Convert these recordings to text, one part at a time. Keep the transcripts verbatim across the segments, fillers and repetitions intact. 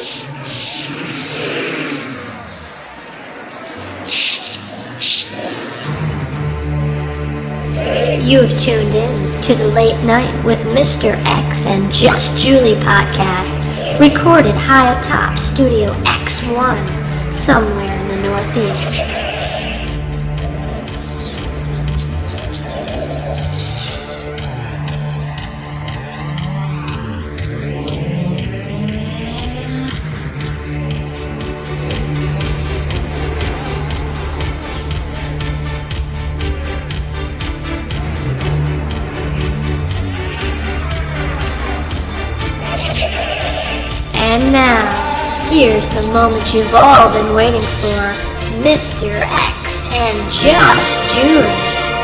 You've tuned in to the Late Night with Mister X and Just Julie podcast, recorded high atop Studio X one, somewhere in the Northeast. And now, here's the moment you've all been waiting for, Mister X and Just Julie.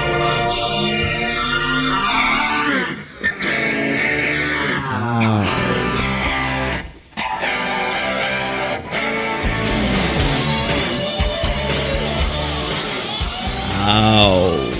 Ow.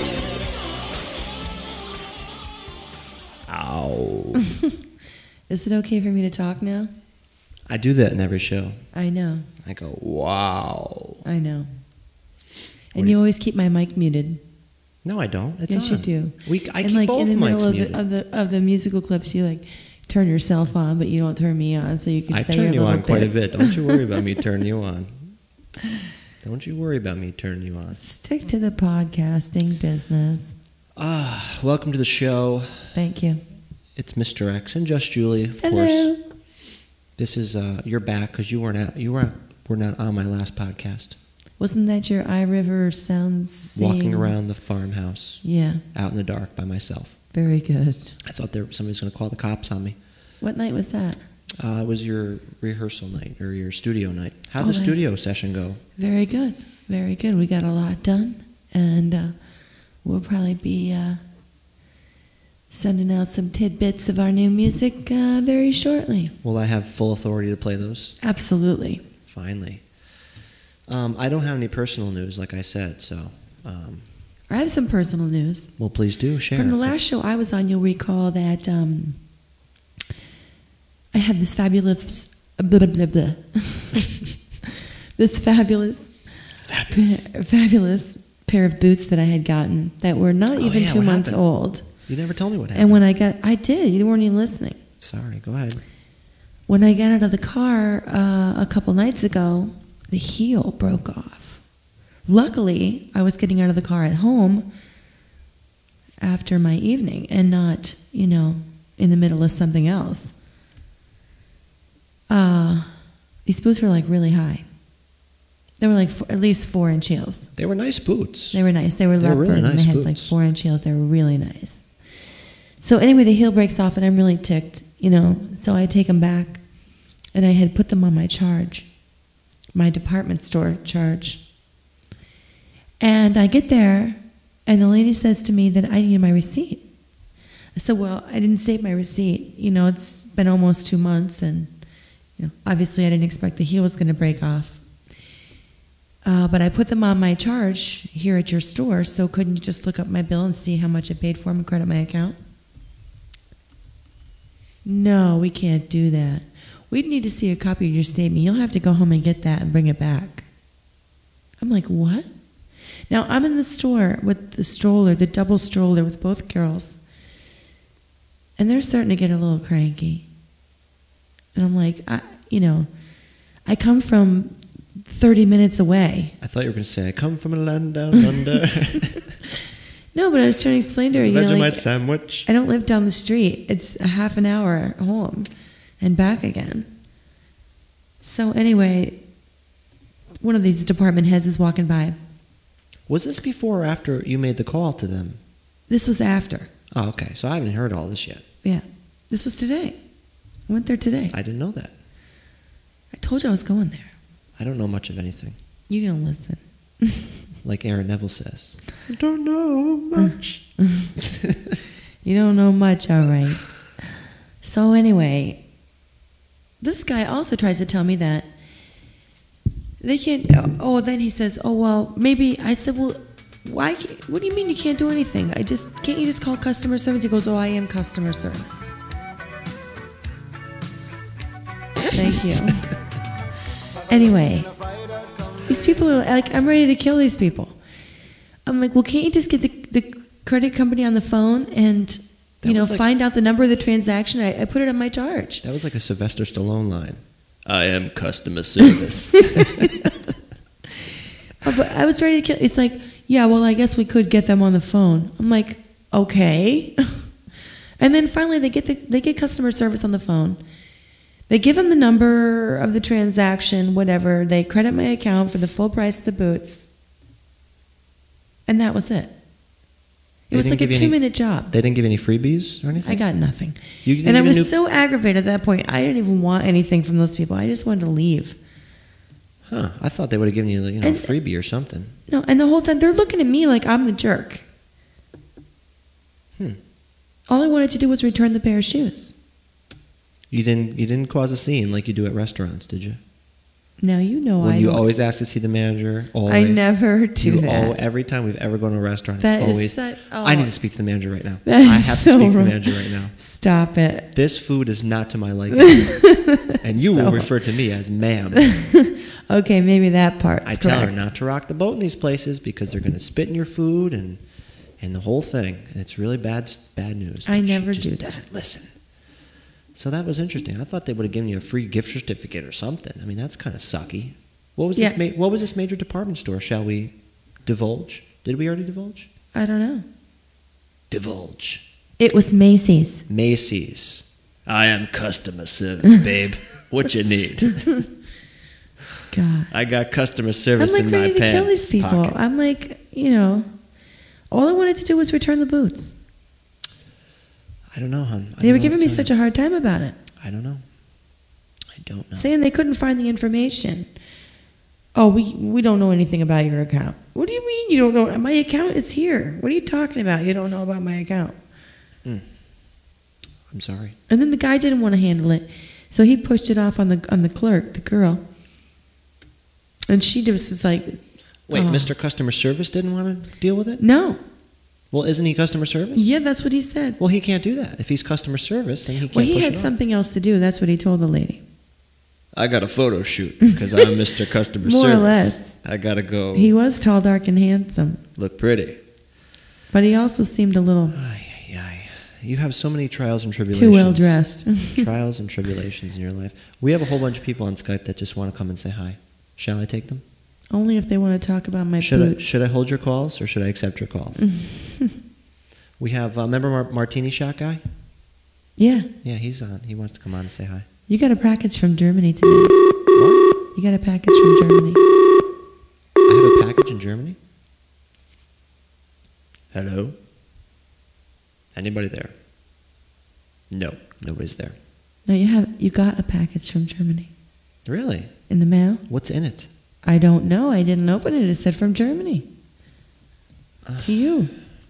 Ow. Is it okay for me to talk now? I do that in every show. I know. I go, wow. I know. And you, you always keep my mic muted. No, I don't. It's yes, on. you do. We, I and keep like both in the mics middle of muted. the, of the of the musical clips, you like turn yourself on, but you don't turn me on, so you can I say turn your you on little quite bits. a bit. Don't you worry about me turning you on. Don't you worry about me turning you on. Stick to the podcasting business. Ah, welcome to the show. Thank you. It's Mister X and Just Julie, of Hello. course. This is uh, you're back because you weren't at, you weren't were not on my last podcast. Wasn't that your iRiver Sounds sing? Walking around the farmhouse, Yeah. out in the dark by myself. Very good. I thought there somebody was going to call the cops on me. What night was that? Uh, it was your rehearsal night or your studio night. How'd Oh, the right. studio session go? Very good. Very good. We got a lot done, and uh, we'll probably be uh, sending out some tidbits of our new music uh, very shortly. Will I have full authority to play those? Absolutely. Finally. Um, I don't have any personal news, like I said, so... Um, I have some personal news. well, please do, share. From the last show I was on, you'll recall that um, I had this fabulous... Blah, blah, blah. this fabulous... Fabulous. Pa- fabulous pair of boots that I had gotten that were not Oh, even yeah, two what months happened? old. You never told me what happened. And when I got... I did. You weren't even listening. Sorry, go ahead. When I got out of the car uh, a couple nights ago, the heel broke off. Luckily, I was getting out of the car at home after my evening and not, you know, in the middle of something else. Uh, these boots were like really high. They were like four, at least four inch heels. They were nice boots. They were nice. They were They were leopard really and nice they had boots. like four inch heels. They were really nice. So anyway, the heel breaks off and I'm really ticked, you know. So I take them back and I had put them on my charge, my department store charge. And I get there and the lady says to me that I need my receipt. I said, well, I didn't save my receipt. You know, it's been almost two months and, you know, obviously I didn't expect the heel was going to break off. Uh, but I put them on my charge here at your store, so couldn't you just look up my bill and see how much I paid for them and credit my account? No, we can't do that. We'd need to see a copy of your statement. You'll have to go home and get that and bring it back. I'm like, what? Now, I'm in the store with the stroller, the double stroller with both girls, and they're starting to get a little cranky. And I'm like, I, you know, I come from thirty minutes away. I thought you were going to say, I come from a land down under. No, but I was trying to explain to her, you know, Vegemite like, sandwich. I don't live down the street. It's a half an hour home and back again. So anyway, one of these department heads is walking by. Was this before or after you made the call to them? This was after. Oh, okay. So I haven't heard all this yet. Yeah. This was today. I went there today. I didn't know that. I told you I was going there. I don't know much of anything. You don't listen. Like Aaron Neville says. I don't know much. You don't know much, all right. So anyway, this guy also tries to tell me that they can't, oh, then he says, oh, well, maybe, I said, well, why, can't, what do you mean you can't do anything? I just, can't you just call customer service? He goes, oh, I am customer service. Thank you. Anyway, these people are like, I'm ready to kill these people. I'm like, well, can't you just get the, the credit company on the phone and, you That know, was like- find out the number of the transaction? I, I put it on my charge. That was like a Sylvester Stallone line. I am customer service. Oh, but I was ready to kill. It's like, yeah, well, I guess we could get them on the phone. I'm like, okay. And then finally, they get the, they get customer service on the phone. They give them the number of the transaction, whatever. They credit my account for the full price of the boots, and that was it. It They was didn't like a give you any- two-minute job. They didn't give any freebies or anything? I got nothing, You didn't and I even was knew- so aggravated at that point. I didn't even want anything from those people. I just wanted to leave. Huh. I thought they would have given you, you know, And- a freebie or something. No, and the whole time they're looking at me like I'm the jerk. Hmm. All I wanted to do was return the pair of shoes. You didn't you didn't cause a scene like you do at restaurants, did you? Now you know When I you don't- always ask to see the manager, always. I never do you that. al- every time we've ever gone to a restaurant, That it's is always, such- oh. I need to speak to the manager right now. That I is have to so speak to the wrong. manager right now. Stop it. This food is not to my liking. And you will So- refer to me as ma'am. Okay, maybe that part's I tell her correct. not to rock the boat in these places because they're going to spit in your food and and the whole thing. And it's really bad bad news. I But she never just do that. doesn't listen. So that was interesting. I thought they would have given you a free gift certificate or something. I mean, that's kind of sucky. What was this? Yeah. Ma- what was this major department store? Shall we divulge? Did we already divulge? I don't know. Divulge. It was Macy's. Macy's. I am customer service, babe. What you need? God. I got customer I'm service like in my ready to pants kill these people. pocket. I'm like, you know, all I wanted to do was return the boots. I don't know, hon. I They don't were know giving what me to such tell a hard time about it, you. I don't know. I don't know. saying they couldn't find the information. Oh, we we don't know anything about your account. What do you mean you don't know? My account is here. What are you talking about? You don't know about my account. I'm sorry. And then the guy didn't want to handle it, so he pushed it off on the on the clerk, the girl. And she just was like, Wait, oh. Mister Customer Service didn't want to deal with it? No. Well, isn't he customer service? Yeah, that's what he said. Well, he can't do that. If he's customer service, then he can't Well, he push had it off. something else to do. That's what he told the lady. I got a photo shoot because I'm Mister Customer More or Service. less. I got to go He was tall, dark, and handsome, look pretty. but he also seemed a little Ay, ay, ay. You have so many trials and tribulations. too well dressed. Trials and tribulations in your life. We have a whole bunch of people on Skype that just want to come and say hi. Shall I take them? Only if they want to talk about my Should I, boots. should I hold your calls or should I accept your calls? We have, uh, remember Mar- Martini Shot guy? Yeah, Yeah, he's on. He wants to come on and say hi. you got a package from Germany today. What? You got a package from Germany. I have a package in Germany? Hello? Anybody there? No, nobody's there. No, you have. You got a package from Germany Really? in the mail. What's in it? I don't know. I didn't open it. It said from Germany. To you.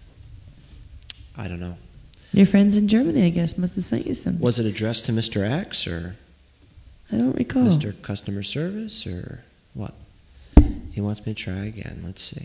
I don't know. Your friends in Germany, I guess, must have sent you something. Was it addressed to Mister X or I don't recall. Mister Customer Service or what? He wants me to try again. Let's see.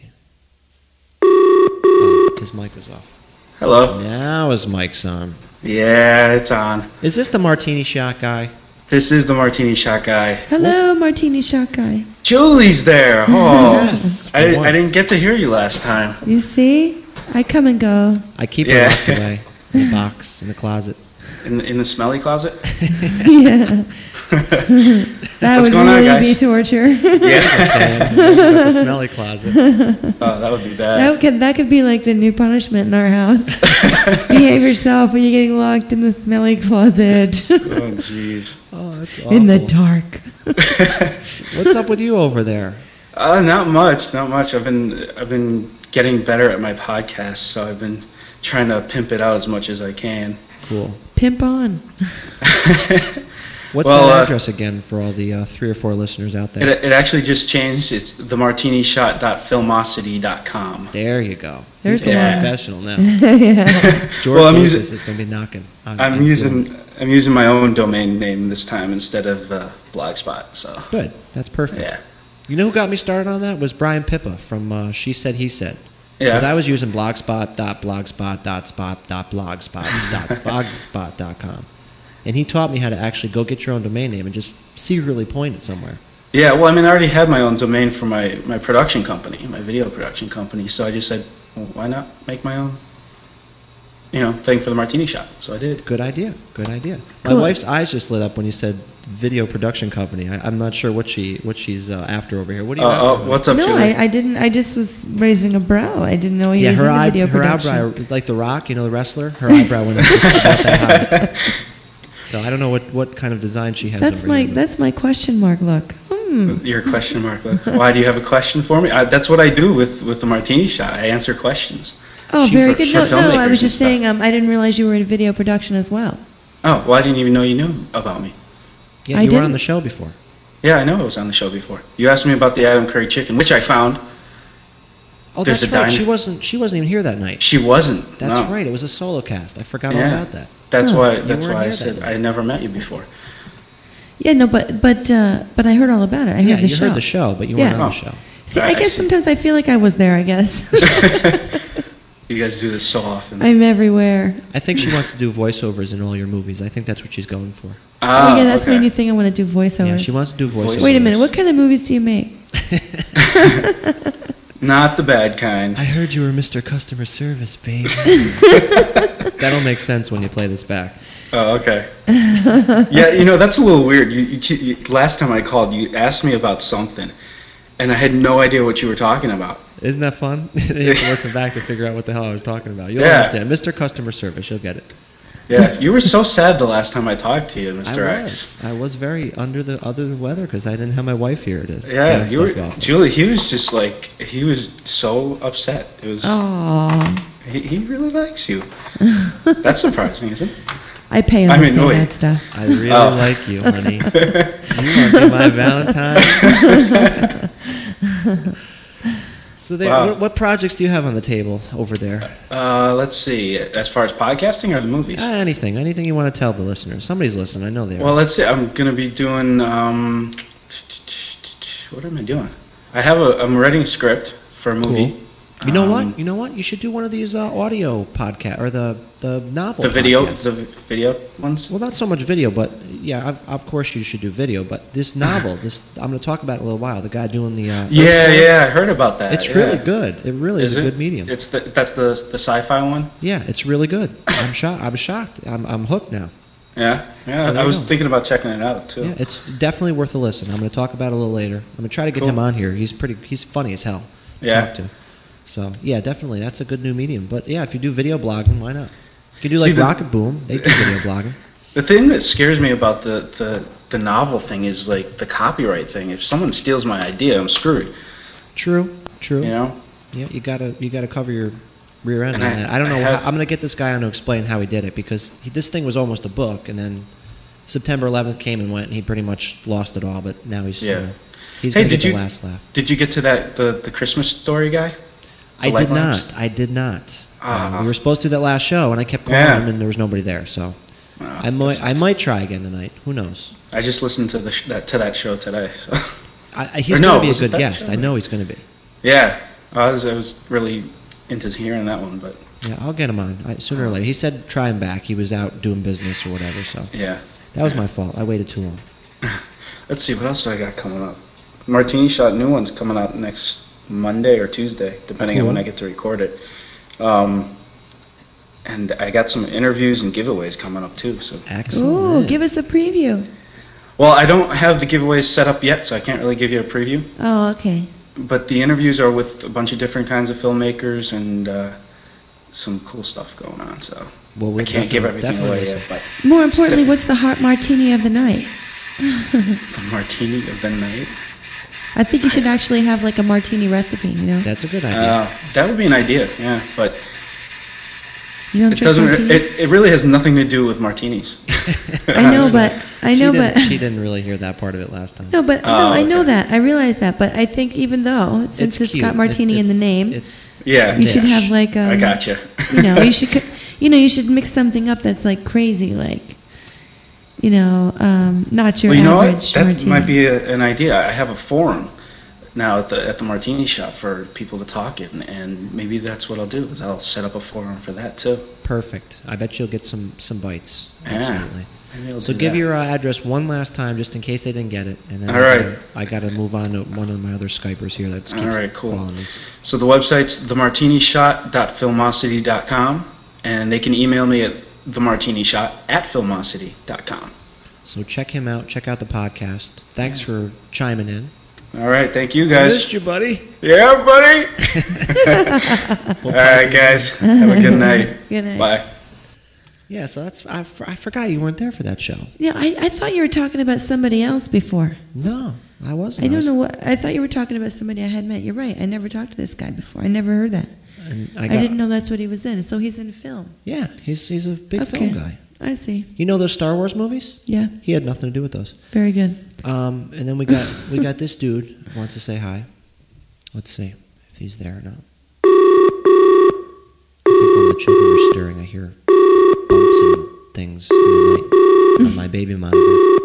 Oh, his mic was off. Hello. Now his mic's on. Yeah, it's on. Is this the Martini Shot guy? This is the Martini Shot guy. Hello, Martini Shot Guy. Julie's there. Oh, Yes, for I, I once. didn't get to hear you last time. You see? I come and go. I keep Yeah. her locked away in the box, in the closet. In in the smelly closet. Yeah. That What's would going on, really guys? be torture. Yeah. the smelly closet. Oh, that would be bad. That could that could be like the new punishment in our house. Behave yourself or you're getting locked in the smelly closet Oh, jeez. Oh, that's in the awful. dark. What's up with you over there? Uh, not much. Not much. I've been I've been getting better at my podcast, so I've been trying to pimp it out as much as I can. Cool. Pimp on. What's Well, that uh, address again for all the uh, three or four listeners out there? It, it actually just changed. It's the martini shot dot filmosity dot com. There you go. There's He's getting the one. professional now. Yeah. George Well, I'm Lucas using- is going to be knocking. on- I'm on using floor. I'm using my own domain name this time instead of uh, Blogspot. So Good. That's perfect. yeah, You know who got me started on that was Brian Pippa from uh, She Said He Said. Because yeah. I was using blogspot dot blogspot dot spot dot blogspot dot blogspot dot com. And he taught me how to actually go get your own domain name and just secretly point it somewhere. Yeah, well, I mean, I already had my own domain for my, my production company, my video production company, so I just said, well, why not make my own, you know, thing for the Martini Shop? So I did. Good idea. Good idea. Cool. My wife's eyes just lit up when you said video production company. I, I'm not sure what she what she's uh, after over here. What do you? Uh, have oh, over what's up, No, Julie? I, I didn't. I just was raising a brow. I didn't know he yeah, was her into eye, video her production. eyebrow, like The Rock, you know, the wrestler. Her eyebrow went up just about that high. So I don't know what, what kind of design she has. That's over my here. that's my question mark look. Hmm. Your question mark. Look. Why do you have a question for me? I, that's what I do with, with the Martini Shop. I answer questions. Oh, She- very for- good. for No, no, I filmmakers was just and saying. stuff. Um, I didn't realize you were in video production as well. Oh, well, I didn't even know you knew about me. Yeah, I you were on didn't- the show before. Yeah, I know I was on the show before. You asked me about the Adam Curry chicken, which I found. Oh, There's that's a right. diner. She wasn't. She wasn't even here that night. She wasn't. That's no. right. It was a solo cast. I forgot all Yeah. about that. That's Huh. why. You That's weren't why I here said then. I never met you before. Yeah, no, but but uh, but I heard all about it. I heard yeah, the you show. heard the show, but you Yeah. weren't on Oh. the show. See, I I guess see. sometimes I feel like I was there. I guess You guys do this so often. I'm everywhere. I think she wants to do voiceovers in all your movies. I think that's what she's going for. Ah, oh yeah, that's okay. my new thing. I want to do voiceovers. Yeah, she wants to do voiceovers. Wait a minute. What kind of movies do you make? Not the bad kind. I heard you were Mister Customer Service, babe. That'll make sense when you play this back. Oh, okay. Yeah, you know that's a little weird. You, you, you, last time I called, you asked me about something, and I had no idea what you were talking about. Isn't that fun? You have to listen back to figure out what the hell I was talking about. You'll Yeah. understand. Mister Customer Service, you'll get it. Yeah, you were so sad the last time I talked to you, Mister I X. was. I was very under the other the weather because I didn't have my wife here to Yeah, bounce you were, stuff off of. Julie. He was just like he was so upset. It was Oh, he, he really likes you. That's surprising, isn't it? I pay him I'm to say annoyed. that stuff. I really Oh. like you, honey. You want to be my Valentine? So, there, Wow. what, what projects do you have on the table over there? Uh, let's see. As far as podcasting or the movies? Ah, anything, anything you want to tell the listeners. Somebody's listening. I know they are. Well, let's see. I'm gonna be doing. Um, what am I doing? I have a. I'm writing a script for a movie. Cool. You know Um, what? You know what? You should do one of these uh, audio podcast or the the novel. The video, podcasts. the video ones. Well, not so much video, but yeah, of, of course you should do video. But this novel, this I'm going to talk about it in a little while. The guy doing the uh, Yeah, Earthworm, yeah, I heard about that. It's yeah. really good. It really is, Is a it? good medium. It's the that's the the sci-fi one. Yeah, it's really good. I'm shocked. I'm shocked. I'm I'm hooked now. Yeah, yeah. So there I you was go. thinking about checking it out too. Yeah, it's definitely worth a listen. I'm going to talk about it a little later. I'm going to try to get Cool. him on here. He's pretty. He's funny as hell. to Yeah. talk to. So yeah, definitely that's a good new medium. But yeah, if you do video blogging, why not? You could do See, like the- Rocket Boom. They do video blogging. The thing that scares me about the, the the novel thing is like the copyright thing. If someone steals my idea, I'm screwed. True. True. You know. Yeah, you gotta you gotta cover your rear end And on I- that. I don't know. I how, have- I'm gonna get this guy on to explain how he did it because he, this thing was almost a book, and then September eleventh came and went, and he pretty much lost it all. But now he's Yeah. uh, he's Hey, gonna did get the you- last laugh. Did you get to that the the Christmas story guy? I light did not. lamps? I did not. Ah. Uh, we were supposed to do that last show, and I kept calling Yeah. him, and there was nobody there. So Oh, I might that's I might try again tonight. Who knows? I just listened to the sh- that to that show today. So. I, I, he's Or no, gonna be a was it good that guest. show? I know he's gonna be. Yeah, I was I was really into hearing that one, but Yeah, I'll get him on I, sooner or later. He said try him back. He was out doing business or whatever. So yeah. that was my fault. I waited too long. Let's see what else do I got coming up. Martini Shot new one's coming out next Monday or Tuesday, depending on Cool. when I get to record it. Um, and I got some interviews and giveaways coming up too. So, Excellent. Ooh, give us a preview. well, I don't have the giveaways set up yet, so I can't really give you a preview. Oh, okay. But the interviews are with a bunch of different kinds of filmmakers and uh, some cool stuff going on. So Well, we'll I can't give definitely- everything definitely away listen. yet. But More importantly, what's the heart martini of the night? the martini of the night. I think you should actually have like a martini recipe. You know, That's a good idea. Uh, that would be an idea, yeah. But you don't it drink doesn't. martinis. It, it really has nothing to do with martinis. I know, honestly. but I know, she but didn't, she didn't really hear that part of it last time. no, but Oh, no, I know okay. that. I realize that, but I think even though since it's cute. got martini It- in the it's- name, it's Yeah, you should dish. have like um, I gotcha. you know, you should, co- you know, you should mix something up that's like crazy, like, you know, um, not your Well, you know what? average That martini. might be a, an idea. I have a forum now at the at the Martini Shop for people to talk in, and maybe that's what I'll do. Is I'll set up a forum for that too. perfect. I bet you'll get some some bites. Yeah. Absolutely. Maybe I'll So do give that. your uh, address one last time, just in case they didn't get it, and then All I right. gotta, I got to move on to one of my other Skypers here that keeps All right, cool. calling me. So the website's the martini shot dot filmosity dot com, and they can email me at themartinishot at filmosity dot com. So check him out. Check out the podcast. Thanks for chiming in. All right, thank you I guys. missed you, buddy. Yeah, buddy. We'll All right, guys. Have a good night. Good night. Bye. Yeah, so that's I, f- I forgot you weren't there for that show. Yeah, I, I thought you were talking about somebody else before. No, I wasn't. I don't was, know what. I thought you were talking about somebody I had met. You're right. I never talked to this guy before. I never heard that. And I, I, got, didn't know that's what he was in. So he's in film. Yeah, he's he's a big Okay. film guy. I see. You know those Star Wars movies? Yeah, He had nothing to do with those. very good. Um, and then we got we got this dude who wants to say hi. Let's see if he's there or not. I think when the children are stirring, I hear bumps and things in the night on my baby monitor.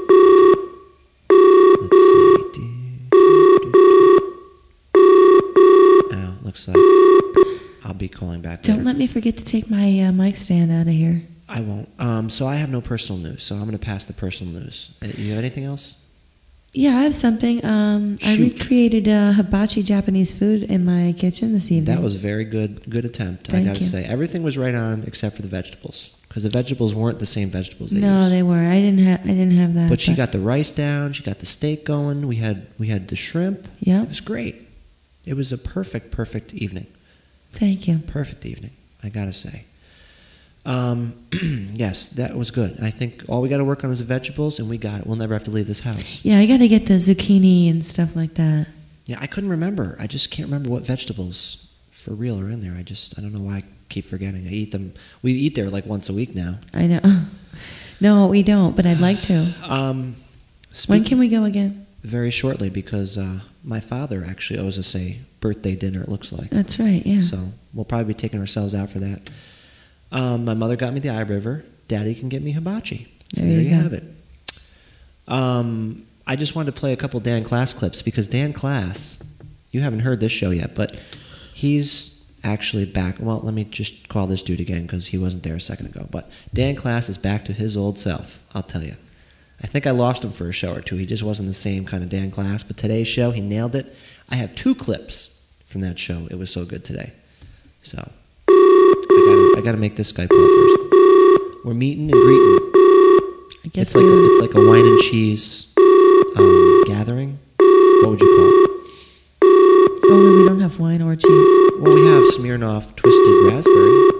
Let's see. Do, do, do, do. Oh, looks like I'll be calling back Don't later. let me forget to take my uh, mic stand out of here. I won't. Um, so I have no personal news, so I'm going to pass the personal news. Uh, You have anything else? Yeah, I have something. Um, I Shoot. recreated uh, hibachi Japanese food in my kitchen this evening. That was a very good good attempt, I Thank got to you. say. Everything was right on except for the vegetables, because the vegetables weren't the same vegetables they no, use. they were. I didn't have. I didn't have that. But she got the rice down, she got the steak going, we had we had the shrimp. Yep. It was great. It was a perfect, perfect evening. Thank you. Perfect evening, I got to say. Um, yes, that was good. I think all we got to work on is the vegetables, and we got it. We'll never have to leave this house. Yeah, I got to get the zucchini and stuff like that. Yeah, I couldn't remember. I just can't remember what vegetables for real are in there. I just, I don't know why I keep forgetting. I eat them. We eat there like once a week now. I know. No, we don't, but I'd like to. Um, When speak- can we go again? Very shortly, because uh, my father actually owes us a birthday dinner, it looks like. That's right, yeah. So we'll probably be taking ourselves out for that. Um, my mother got me the Eye River. Daddy can get me hibachi. So There there, you you go. have it. Um, I just wanted to play a couple Dan Class clips, because Dan Class, you haven't heard this show yet, but he's actually back. Well, let me just call this dude again, because he wasn't there a second ago. But Dan Class is back to his old self, I'll tell you. I think I lost him for a show or two. He just wasn't the same kind of Dan Class. But today's show, he nailed it. I have two clips from that show. It was so good today. So I gotta, I gotta make this Skype call first. We're meeting and greeting. I guess It's like we a, were- it's like a wine and cheese um, gathering. What would you call it? Only we don't have wine or cheese. Well, we have Smirnoff Twisted Raspberry.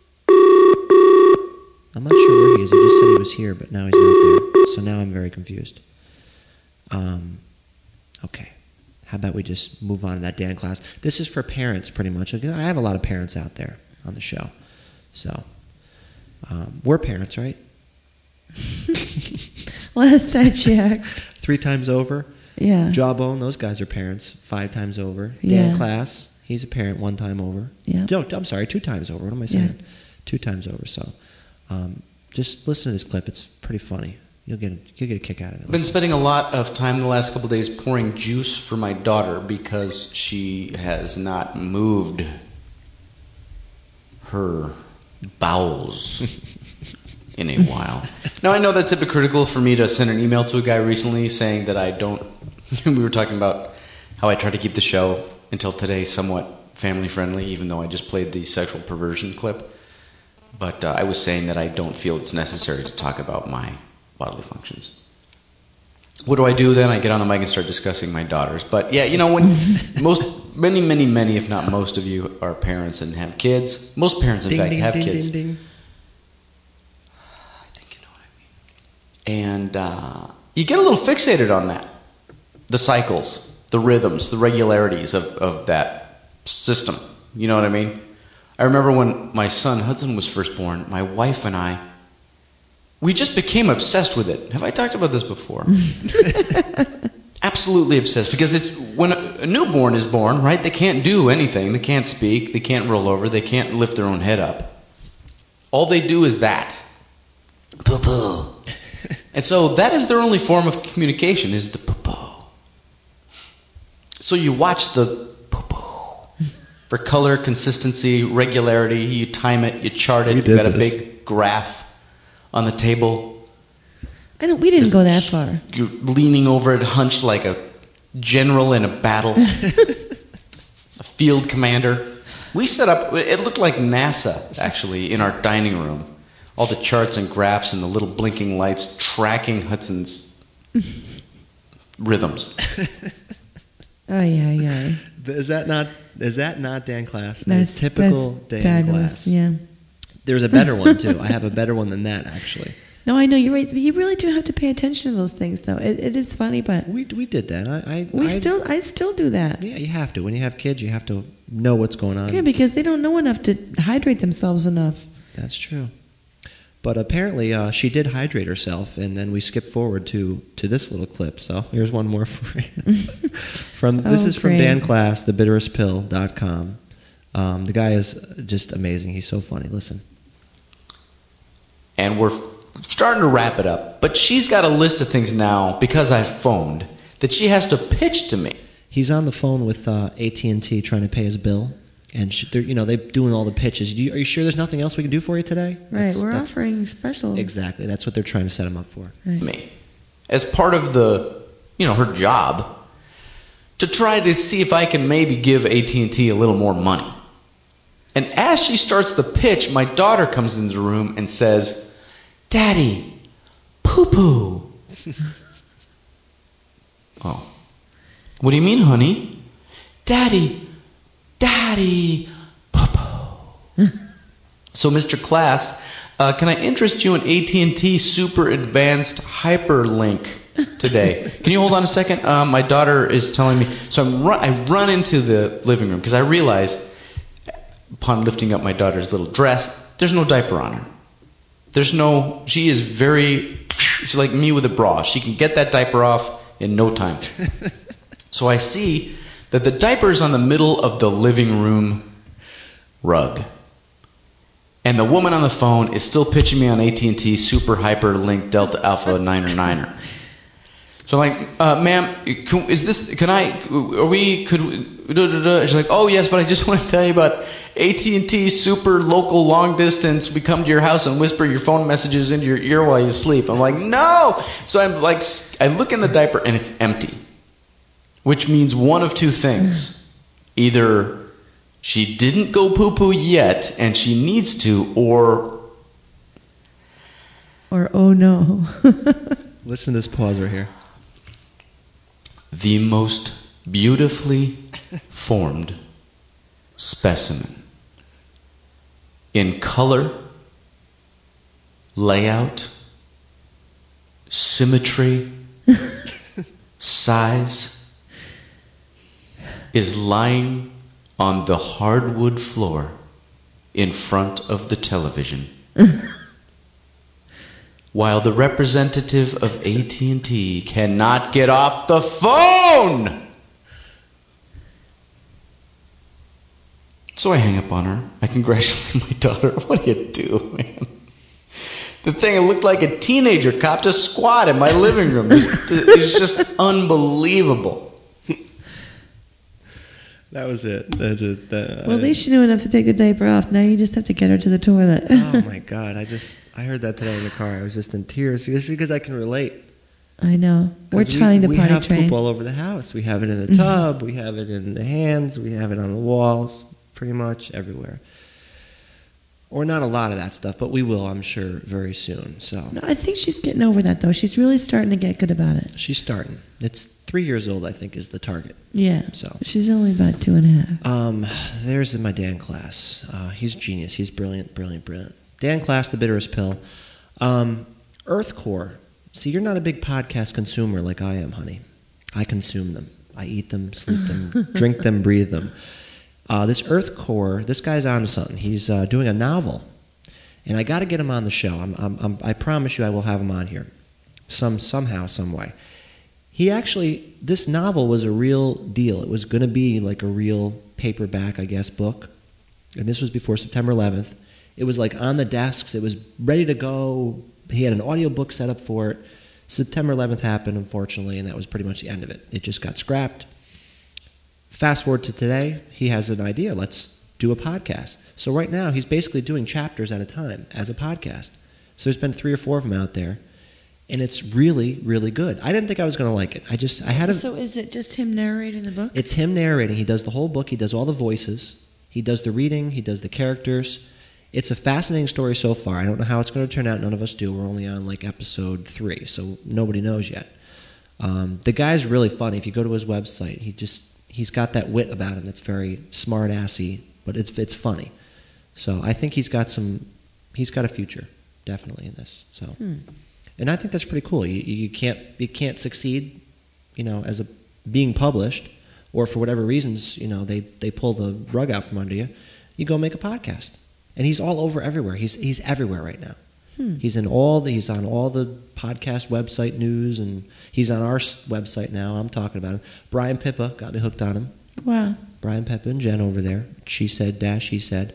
I'm not sure where he is. He just said he was here, but now he's not there. So now I'm very confused. Um, okay. How about we just move on to that Dan Class? This is for parents, pretty much. I have a lot of parents out there on the show. So, um, we're parents, right? Last I checked. Three times over. Yeah. Jawbone, those guys are parents. Five times over. Dan Yeah. Class, he's a parent one time over. Yeah. No, I'm sorry, two times over. What am I saying? Yeah. Two times over. So, um, just listen to this clip. It's pretty funny. You'll get a, you'll get a kick out of it. I've been spending a lot of time the last couple of days pouring juice for my daughter because she has not moved her bowels in a while. Now, I know that's hypocritical for me to send an email to a guy recently saying that I don't... we were talking about how I try to keep the show until today somewhat family-friendly, even though I just played the sexual perversion clip. But uh, I was saying that I don't feel it's necessary to talk about my bodily functions. What do I do then? I get on the mic and start discussing my daughters. But yeah, you know, when most, many, many, many, if not most of you are parents and have kids. Most parents, in Ding, fact, ding, have ding, kids. ding, ding. I think you know what I mean. And uh, you get a little fixated on that. The cycles, the rhythms, the regularities of, of that system. You know what I mean? I remember when my son Hudson was first born, my wife and I, we just became obsessed with it. Have I talked about this before? Absolutely obsessed. Because it's, when a, a newborn is born, right, they can't do anything. They can't speak. They can't roll over. They can't lift their own head up. All they do is that. Poo-poo. And so that is their only form of communication, is the poo-poo. So you watch the poo-poo for color, consistency, regularity. You time it. You chart it. We You've did got a this. big graph on the table. I don't. We didn't go that far. You're leaning over it, hunched like a general in a battle, a field commander. We set up. It looked like NASA actually in our dining room. All the charts and graphs and the little blinking lights tracking Hudson's rhythms. Oh yeah, yeah. Is that not is that not Dan Class? That's typical that's Dan fabulous. Class. Yeah. There's a better one too. I have a better one than that actually. No, I know you're right. You really do have to pay attention to those things, though. It, it is funny, but We we did that. I, I we I, still, I still do that. Yeah, you have to. When you have kids, you have to know what's going on. Yeah, because they don't know enough to hydrate themselves enough. That's true. But apparently, uh, she did hydrate herself, and then we skipped forward to, to this little clip. So here's one more for you. from this Oh, is from great. Dan Class, the bitterest pill dot com. Um, the guy is just amazing. He's so funny. Listen. And we're starting to wrap it up. But she's got a list of things now, because I phoned, that she has to pitch to me. He's on the phone with uh, A T and T trying to pay his bill, and she, they're, you know they're doing all the pitches. Do you, are you sure there's nothing else we can do for you today? Right, That's- we're that's- offering special. Exactly. That's what they're trying to set him up for. Right. me as part of the, you know, her job to try to see if I can maybe give A T and T a little more money. And as she starts the pitch, my daughter comes into the room and says, "Daddy, poo-poo." Oh. "What do you mean, honey?" "Daddy, Daddy, poo-poo." So, Mister Class, uh, can I interest you in A T and T Super Advanced Hyperlink today? Can you hold on a second? Uh, my daughter is telling me. So I'm run, I run into the living room because I realize, upon lifting up my daughter's little dress, there's no diaper on her. There's no. She is very. She's like me with a bra. She can get that diaper off in no time. So I see that the diaper is on the middle of the living room rug. And the woman on the phone is still pitching me on A T and T Super Hyper Link Delta Alpha Niner Niner. So I'm like, uh, "Ma'am, can, is this? Can I? Are we? Could?" We, da, da, da. She's like, "Oh yes, but I just want to tell you about A T and T Super Local Long Distance. We come to your house and whisper your phone messages into your ear while you sleep." I'm like, "No!" So I'm like, I look in the diaper and it's empty, which means one of two things: either she didn't go poo-poo yet and she needs to, or Or oh no. Listen to this pause right here. the most beautifully formed specimen in color, layout, symmetry, size is lying on the hardwood floor in front of the television. While the representative of A T and T cannot get off the phone. So I hang up on her. I congratulate my daughter. What do you do, man? The thing, it looked like a teenager copped a squat in my living room. It's, it's just unbelievable. That was it. That just, that, Well, at least she knew enough to take the diaper off. Now you just have to get her to the toilet. Oh my God! I just I heard that today in the car. I was just in tears. Just because I can relate. I know. We're 'Cause we- trying to we potty have train. poop all over the house. We have it in the tub. We have it in the hands. We have it on the walls. Pretty much everywhere. Or not a lot of that stuff, but we will, I'm sure, very soon. So No, I think she's getting over that, though. She's really starting to get good about it. she's starting. It's three years old, I think, is the target. Yeah. So. She's only about two and a half. Um, there's my Dan Class. Uh, he's genius. He's brilliant, brilliant, brilliant. Dan Class, the bitterest pill. Um, Earth Core. See, you're not a big podcast consumer like I am, honey. I consume them. I eat them, sleep them, drink them, breathe them. Uh, this Earth Core, this guy's on to something. He's uh, doing a novel, and I got to get him on the show. I'm, I'm, I'm, I promise you, I will have him on here, some somehow, some way. He actually, this novel was a real deal. It was going to be like a real paperback, I guess, book, and this was before September eleventh. It was like on the desks. It was ready to go. He had an audiobook set up for it. September eleventh happened, unfortunately, and that was pretty much the end of it. It just got scrapped. Fast forward to today, he has an idea. Let's do a podcast. So right now, he's basically doing chapters at a time as a podcast. So there's been three or four of them out there. and it's really, really good. I didn't think I was going to like it. I just, I had a. So is it just him narrating the book? It's him narrating. He does the whole book. He does all the voices. He does the reading. He does the characters. It's a fascinating story so far. I don't know how it's going to turn out. None of us do. We're only on like episode three, so nobody knows yet. Um, the guy's really funny. If you go to his website, he just he's got that wit about him that's very smart assy, but it's it's funny. So I think he's got some. He's got a future, definitely, in this. So, Hmm. and I think that's pretty cool. You you can't you can't succeed, you know, as a being published, or for whatever reasons, you know, they they pull the rug out from under you. You go make a podcast. And he's all over everywhere. He's he's everywhere right now. Hmm. He's in all the he's on all the podcast website news, and he's on our s- website now. I'm talking about him. Brian Pippa got me hooked on him. Wow. Brian Pippa and Jen over there. She said dash he said.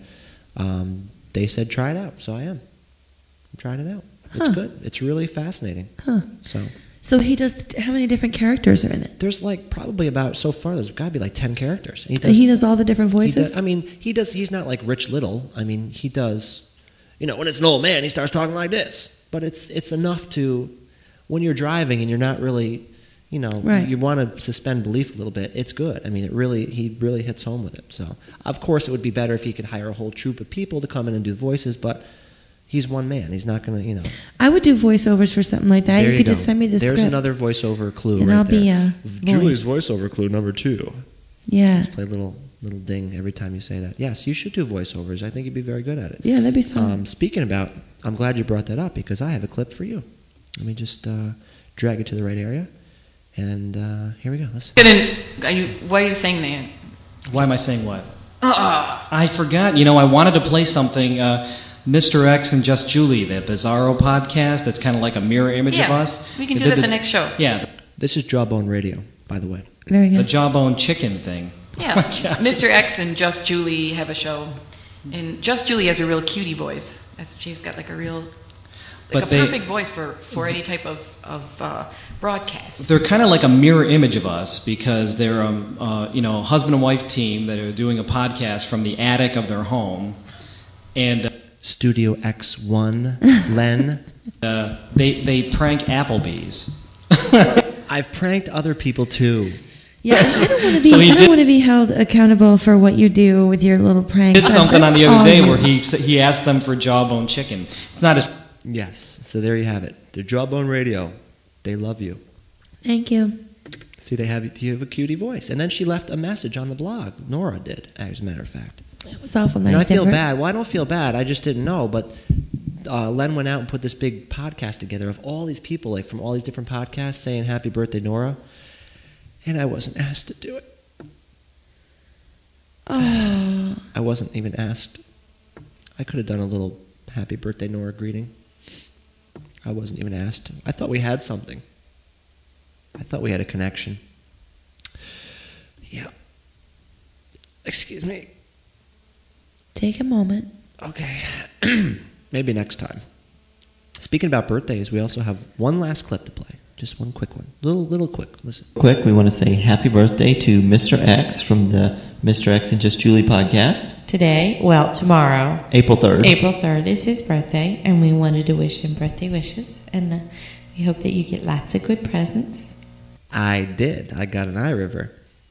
Um, they said try it out, so I am. I'm trying it out. It's Huh. good. It's really fascinating. Huh. So So he does. How many different characters are in it? there's like probably about so far there's got to be like ten characters. And he And he does all the different He voices. does, I mean, he does. He's not like Rich Little. I mean, he does. You know, when it's an old man, he starts talking like this. But it's it's enough to, when you're driving and you're not really, you know, Right. you want to suspend belief a little bit. It's good. I mean, it really he really hits home with it. So, of course, it would be better if he could hire a whole troupe of people to come in and do voices. But he's one man. He's not going to, you know. I would do voiceovers for something like that. There You you could just go. send me the There's script. another voiceover clue And right I'll there. be a Julie's voice. voiceover clue number two. Yeah. Play a little little ding every time you say that. Yes, you should do voiceovers. I think you'd be very good at it. Yeah, that'd be fun. Um, speaking about, I'm glad you brought that up because I have a clip for you. Let me just uh, drag it to the right area, and uh, here we go. Listen. Didn't- Are you, why are you saying that? Why am I saying what? Uh, I forgot. You know, I wanted to play something. Uh, Mister X and Just Julie, the Bizarro podcast. That's kind of like a mirror image of Yeah, us. we can They do did that the next show. Yeah, This is Jawbone Radio, by the way. Very the good. jawbone chicken thing. Yeah, Mister X and Just Julie have a show, and Just Julie has a real cutie voice. That's, she's got like a real, like But a they- perfect voice for, for any type of of uh, broadcast. They're kind of like a mirror image of us because they're um, uh, you know, a husband and wife team that are doing a podcast from the attic of their home, and Studio X one, Len. uh, they they prank Applebee's. I've pranked other people too. Yeah, I don't want to be. So he I don't did- want to be held accountable for what you do with your little pranks. Did something on That's the all other day you- where he s- he asked them for jawbone chicken. It's not as Yes, so there you have it. They're Jawbone Radio. They love you. Thank you. See, they have you have a cutie voice. And then she left a message on the blog. Nora did, as a matter of fact. It was awful You nice. know, I feel of her. bad. Well, I don't feel bad. I just didn't know. But uh, Len went out and put this big podcast together of all these people, like from all these different podcasts, saying "Happy Birthday, Nora," and I wasn't asked to do it. Oh, I wasn't even asked. I could have done a little "Happy Birthday, Nora" greeting. I wasn't even asked. I thought we had something. I thought we had a connection. Yeah. Excuse me. take a moment. Okay. Maybe next time. Speaking about birthdays, we also have one last clip to play. Just one quick one. Little, little quick. Listen. Quick, we want to say happy birthday to Mister X from the Mister X and Just Julie podcast. Today, well, tomorrow, April third. April third is his birthday, and we wanted to wish him birthday wishes. And uh, we hope that you get lots of good presents. I did. I got an iRiver.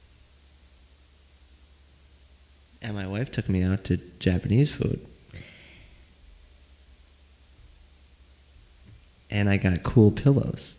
And my wife took me out to Japanese food. And I got cool pillows.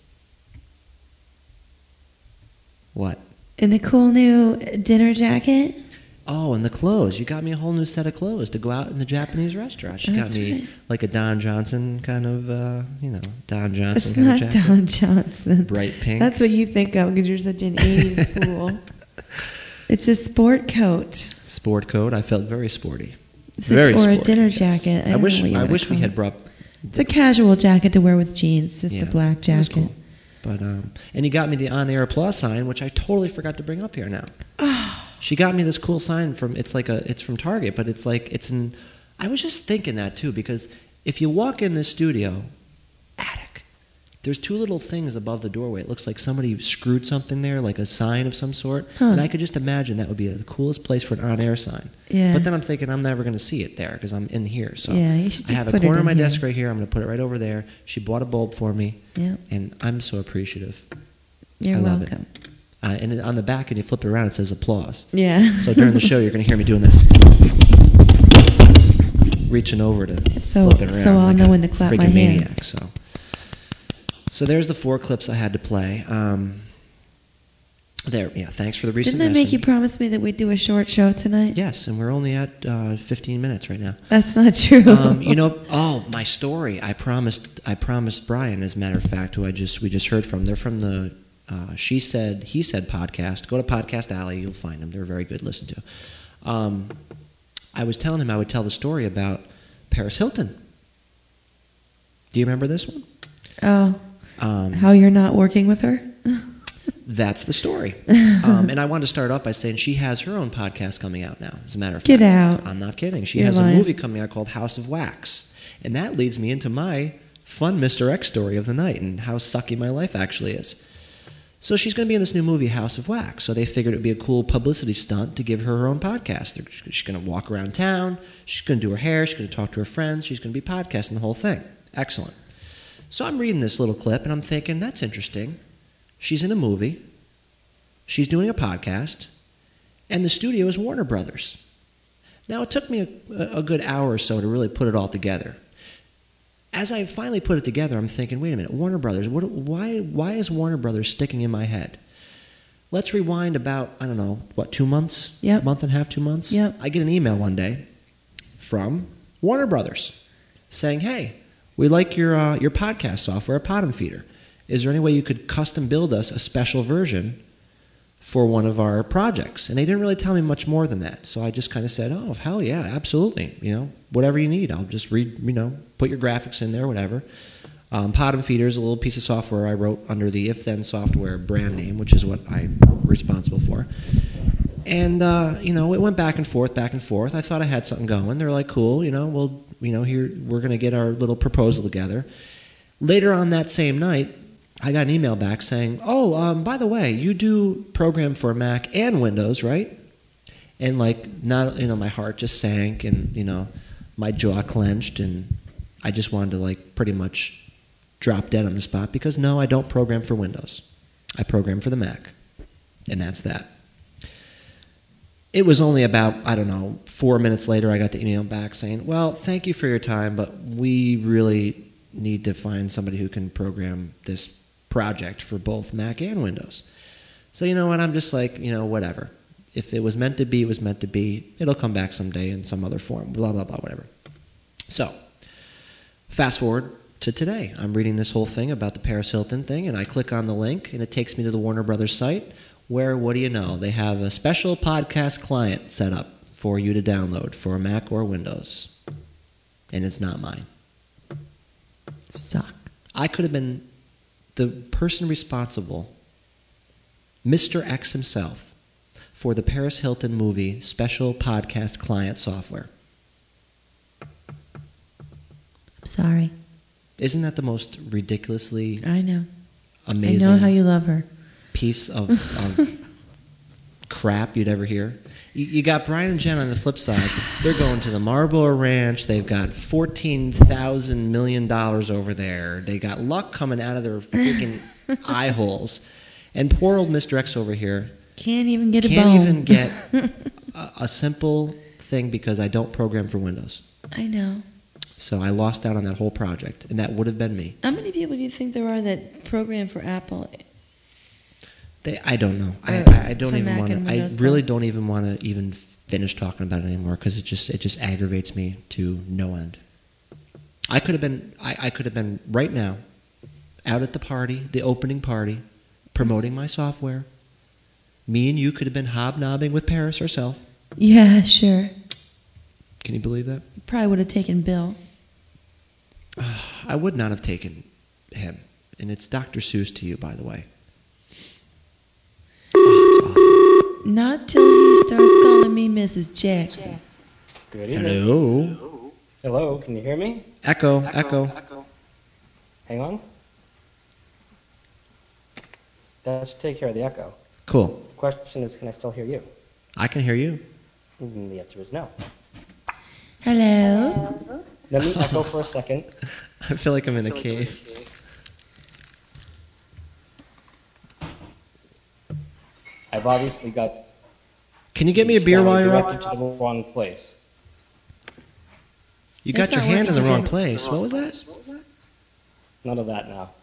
What? And a cool new dinner jacket. Oh, and the clothes. You got me a whole new set of clothes to go out in the Japanese restaurant. She That's got me right. like a Don Johnson kind of, uh, you know, Don Johnson It's kind not of jacket. Don Johnson. Bright pink. That's what you think of because you're such an eighties fool. It's a sport coat. Sport coat. I felt very sporty. It's a- Very or a sporty, dinner yes. jacket. I I, don't wish know what you I wanna wish we call had it. brought. It's a casual jacket to wear with jeans, just Yeah, a black it was jacket. cool. But um, and you got me the on air applause sign, which I totally forgot to bring up here now. She got me this cool sign from it's like a it's from Target, but it's like it's an. I was just thinking that too because if you walk in the studio, attic, there's two little things above the doorway. It looks like somebody screwed something there, like a sign of some sort. Huh. And I could just imagine that would be the coolest place for an on-air sign. Yeah. But then I'm thinking I'm never going to see it there because I'm in here. So Yeah, you should I just have a put it corner of in my here. desk right here. I'm going to put it right over there. She bought a bulb for me, Yeah. and I'm so appreciative. You're I love it. welcome. Uh, and on the back, and you flip it around, it says applause. Yeah. So during the show, you're going to hear me doing this. Reaching over to So- flip it around. so I'll like know a when to clap my freaking maniac, hands. So. so there's the four clips I had to play. Um, there, yeah, thanks for the recent Didn't I make message. you promise me that we'd do a short show tonight? Yes, and we're only at uh, fifteen minutes right now. That's not true. Um, you know, oh, my story. I promised. I promised Brian, as a matter of fact, who I just we just heard from. They're from the uh, She Said He Said podcast. Go to Podcast Alley, you'll find them. They're very good to listen to. Um, I was telling him I would tell the story about Paris Hilton. Do you remember this one? Oh, Um, how you're not working with her? That's the story. Um, and I wanted to start off by saying she has her own podcast coming out now, as a matter of fact. Get out. I'm not kidding. She You're has lying. a movie coming out called House of Wax. And that leads me into my fun Mister X story of the night and how sucky my life actually is. So she's going to be in this new movie, House of Wax. So they figured it would be a cool publicity stunt to give her her own podcast. They're- She's going to walk around town. She's going to do her hair. She's going to talk to her friends. She's going to be podcasting the whole thing. Excellent. So I'm reading this little clip and I'm thinking, that's interesting. She's in a movie. She's doing a podcast. And the studio is Warner Brothers. Now, it took me a, a good hour or so to really put it all together. As I finally put it together, I'm thinking, wait a minute, Warner Brothers, what, why, why is Warner Brothers sticking in my head? Let's rewind about, I don't know, what, two months? Yep. Month and a half, two months? Yep. I get an email one day from Warner Brothers saying, hey, we like your, uh, your podcast software, Pod'em Feeder. Is there any way you could custom build us a special version for one of our projects? And they didn't really tell me much more than that. So I just kind of said, oh, hell yeah, absolutely. You know, whatever you need. I'll just read, you know, put your graphics in there, whatever. Um, Pod'em Feeder is a little piece of software I wrote under the If Then Software brand name, which is what I'm responsible for. And, uh, you know, it went back and forth, back and forth. I thought I had something going. They're like, cool, you know, well, you know, here, we're going to get our little proposal together. Later on that same night, I got an email back saying, oh, um, by the way, you do program for Mac and Windows, right? And, like, not, you know, my heart just sank and, you know, my jaw clenched and I just wanted to, like, pretty much drop dead on the spot because, no, I don't program for Windows. I program for the Mac. And that's that. It was only about, I don't know, four minutes later I got the email back saying, well, thank you for your time, but we really need to find somebody who can program this project for both Mac and Windows. So you know what, I'm just like, you know, whatever. If it was meant to be, it was meant to be. It'll come back someday in some other form, blah, blah, blah, whatever. So, fast forward to today. I'm reading this whole thing about the Paris Hilton thing, and I click on the link, and it takes me to the Warner Brothers site, where, what do you know, they have a special podcast client set up for you to download for Mac or Windows. And it's not mine. Suck. I could have been the person responsible, Mister X himself, for the Paris Hilton movie special podcast client software. I'm sorry. Isn't that the most ridiculously I know. amazing I know how you love her. piece of, of crap you'd ever hear? You, you got Brian and Jen on the flip side. They're going to the Marlboro Ranch. They've got fourteen thousand million dollars over there. They got luck coming out of their freaking eye holes. And poor old Mister X over here Can't even get a can't bone. even get a, a simple thing because I don't program for Windows. I know. So I lost out on that whole project, and that would have been me. How many people do you think there are that program for Apple? They, I don't know. I, Or I, I don't for even Mac want and to. I Windows really both? don't even want to even finish talking about it anymore because it just it just aggravates me to no end. I could have been. I, I could have been right now, out at the party, the opening party, promoting my software. Me and you could have been hobnobbing with Paris herself. Yeah, sure. Can you believe that? Probably would have taken Bill. I would not have taken him. And it's Doctor Seuss to you, by the way. Oh, it's awful. Not till he starts calling me Missus Jackson. Good evening. Hello. Hello, can you hear me? Echo, echo. Hang on. That should take care of the echo. Cool. The question is, can I still hear you? I can hear you. Mm, the answer is no. Hello? Let me echo for a second. I feel like I'm in a cave. I've obviously got. Can you get me a beer while you're directed up? to the wrong place. You That's got your not hand in the working wrong again. place. What was that? None of that now.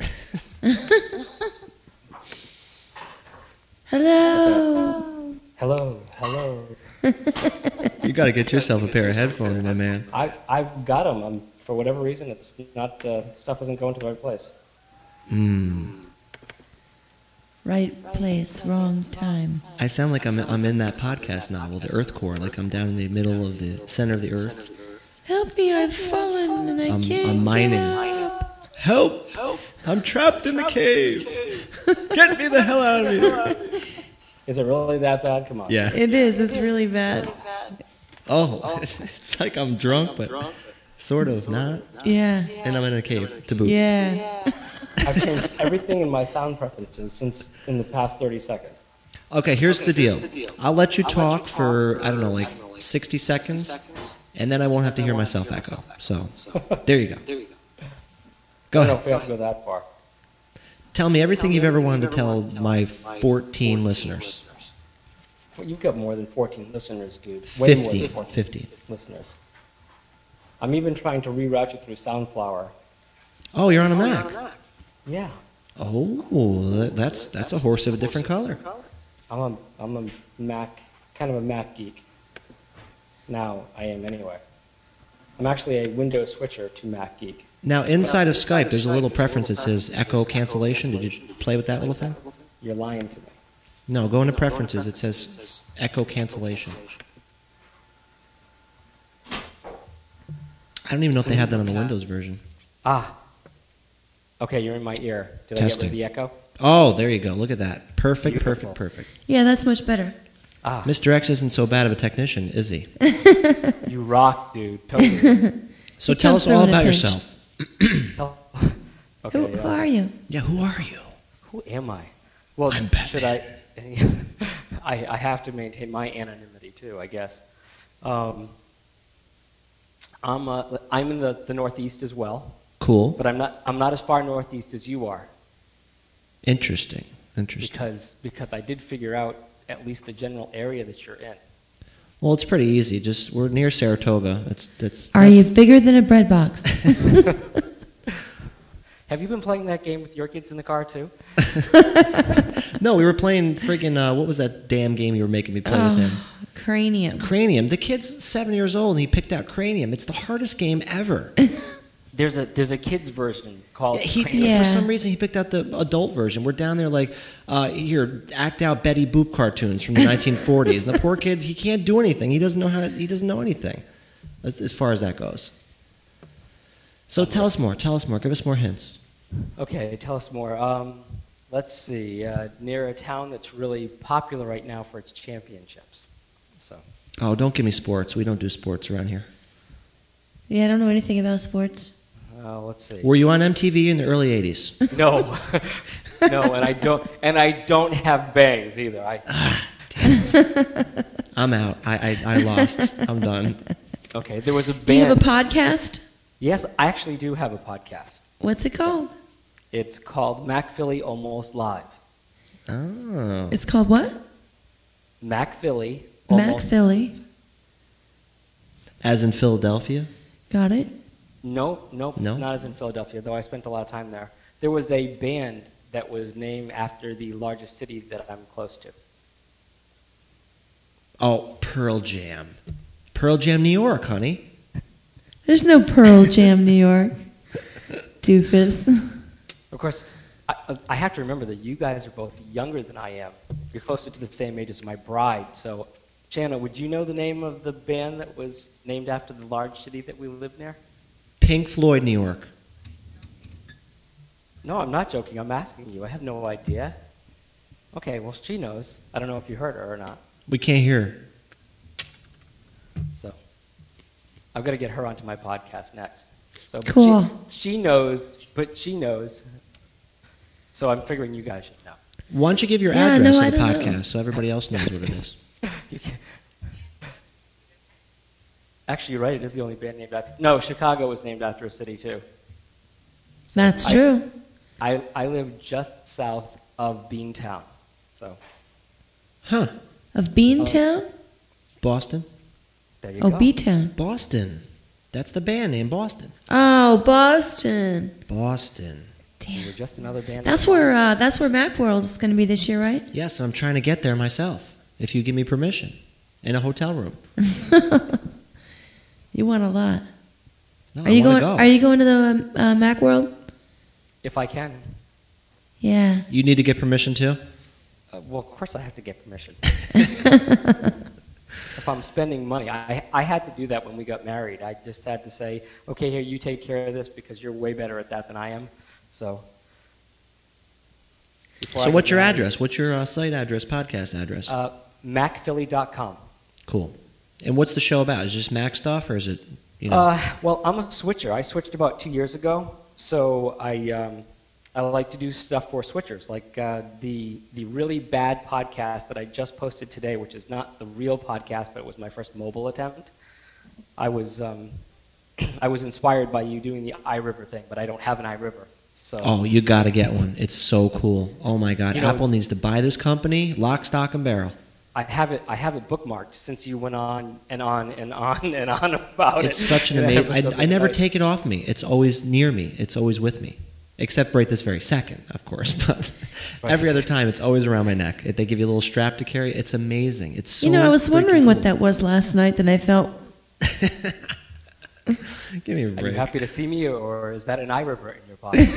Hello? Hello, hello. You got to get yourself a pair of headphones, my man. I, I've got them. I'm, for whatever reason, it's not, uh, stuff isn't going to the right place. Mm. Right place, wrong time. I sound like I'm I'm in that podcast novel, The Earth Core, like I'm down in the middle of the center of the earth. Help me, I've fallen and I I'm, can't I'm mining. get up. Help! I'm trapped in the cave. Get me the hell out of here. Is it really that bad? Come on. Yeah. It is, it's really bad. Oh, it's like I'm drunk, but sort of not. Yeah. And I'm in a cave to boot. Yeah. I've changed everything in my sound preferences since in the past thirty seconds. Okay, here's the deal. I'll let you talk for, I don't know, like sixty seconds, and then I won't have to hear myself echo. So, there you go. Go I don't know ahead. if we have to go that far. Tell me everything you've ever wanted to tell my fourteen listeners. Well, you've got more than fourteen listeners, dude. Way more than fifteen. fourteen fifteen. listeners. I'm even trying to reroute you through Soundflower. Oh, you're on a Mac. Yeah. Oh, that- that's that's a horse of a different color. I'm a, I'm a Mac, kind of a Mac geek. Now, I am anyway. I'm actually a Windows switcher to Mac geek. Now, inside of Skype, there's a little preference that says echo cancellation. Did you play with that little thing? You're lying to me. No, go into preferences. It says echo cancellation. I don't even know if they have that on the Windows version. Ah. Okay, you're in my ear. Did Testing. I get rid of the echo? Oh, there you go. Look at that. Perfect, Beautiful. perfect, perfect. Yeah, that's much better. Ah. Mister X isn't so bad of a technician, is he? You rock, dude. Totally. So He tell comes us all through in a about pinch. yourself. Oh. Okay, Who, yeah. who are you? Yeah, who are you? Who am I? Well, I'm should I, I? I have to maintain my anonymity too, I guess. Um, I'm uh, I'm in the, the Northeast as well, Cool. but I'm not I'm not as far northeast as you are Interesting. Interesting. because because I did figure out at least the general area that you're in. Well, it's pretty easy. Just we're near Saratoga. It's that's. Are you that's- bigger than a bread box? Have you been playing that game with your kids in the car too? No, we were playing friggin' uh, what was that damn game you were making me play with him? Oh, cranium. Cranium. The kid's seven years old and he picked out Cranium. It's the hardest game ever. There's a there's a kids version called. He, Cranium. Yeah. For some reason, he picked out the adult version. We're down there like, uh, here, act out Betty Boop cartoons from the nineteen forties. And the poor kid, he can't do anything. He doesn't know how. To, he doesn't know anything, as, as far as that goes. So tell us more. Tell us more. Give us more hints. Okay, tell us more. Um, let's see. Uh, near a town that's really popular right now for its championships. So. Oh, don't give me sports. We don't do sports around here. Yeah, I don't know anything about sports. Uh, let's see. Were you on M T V in the early eighties? No, no, and I don't, and I don't have bangs either. I. I'm out. I, I, I lost. I'm done. Okay, there was a band. Do you have a podcast? Yes, I actually do have a podcast. What's it called? It's called Mac Philly Almost Live. Oh. It's called what? Mac Philly. Mac Almost- Philly. As in Philadelphia? Got it? No, nope, No? it's not as in Philadelphia, though I spent a lot of time there. There was a band that was named after the largest city that I'm close to. Oh, Pearl Jam. Pearl Jam, New York, honey. There's no Pearl Jam, New York. Doofus. Of course, I, I have to remember that you guys are both younger than I am. You're closer to the same age as my bride. So, Shanna, would you know the name of the band that was named after the large city that we live near? Pink Floyd, New York. No, I'm not joking. I'm asking you. I have no idea. Okay, well, she knows. I don't know if you heard her or not. We can't hear. So, I've got to get her onto my podcast next. So, but Cool. She, she knows, but she knows. So I'm figuring you guys should know. Why don't you give your Yeah, address no, of I the don't know. podcast so everybody else knows what it is? You can't- Actually, you're right. It is the only band named after. No, Chicago was named after a city too. So That's I- true. I I live just south of Beantown, so Huh. Of Beantown? Boston? there you Oh, go. B-Town. Boston. That's the band name, Boston. Oh, Boston. Boston. We're just another band. That's from where uh, that's where Macworld is going to be this year, right? Yes, I'm trying to get there myself, if you give me permission, in a hotel room. You want a lot. No, Are I you wanna going? go. Are you going to the uh, Macworld? If I can. Yeah. You need to get permission too? Uh, well, of course I have to get permission. If I'm spending money, I, I had to do that when we got married. I just had to say, okay, here, you take care of this because you're way better at that than I am. So. before So I what's got your married- address? What's your uh, site address, podcast address? Uh, mac philly dot com. Cool. And what's the show about? Is it just Mac stuff, or is it, you know? Uh, well, I'm a switcher. I switched about two years ago, so I um, I like to do stuff for switchers, like uh, the the really bad podcast that I just posted today, which is not the real podcast, but it was my first mobile attempt. I was um, I was inspired by you doing the iRiver thing, but I don't have an iRiver. So Oh, you got to get one. It's so cool. Oh my God, You know- Apple needs to buy this company, lock, stock, and barrel. I have it. I have it bookmarked since you went on and on and on and on about it. It's such an in that amazing. episode I, I never tonight. take it off me. It's always near me. It's always with me, except right this very second, of course. But Right. every other time, it's always around my neck. They give you a little strap to carry. It's amazing. It's so. you know, I was freaking wondering what cool. that was last night. That I felt. Give me a Are you break. happy to see me, or is that an iRiver in your pocket?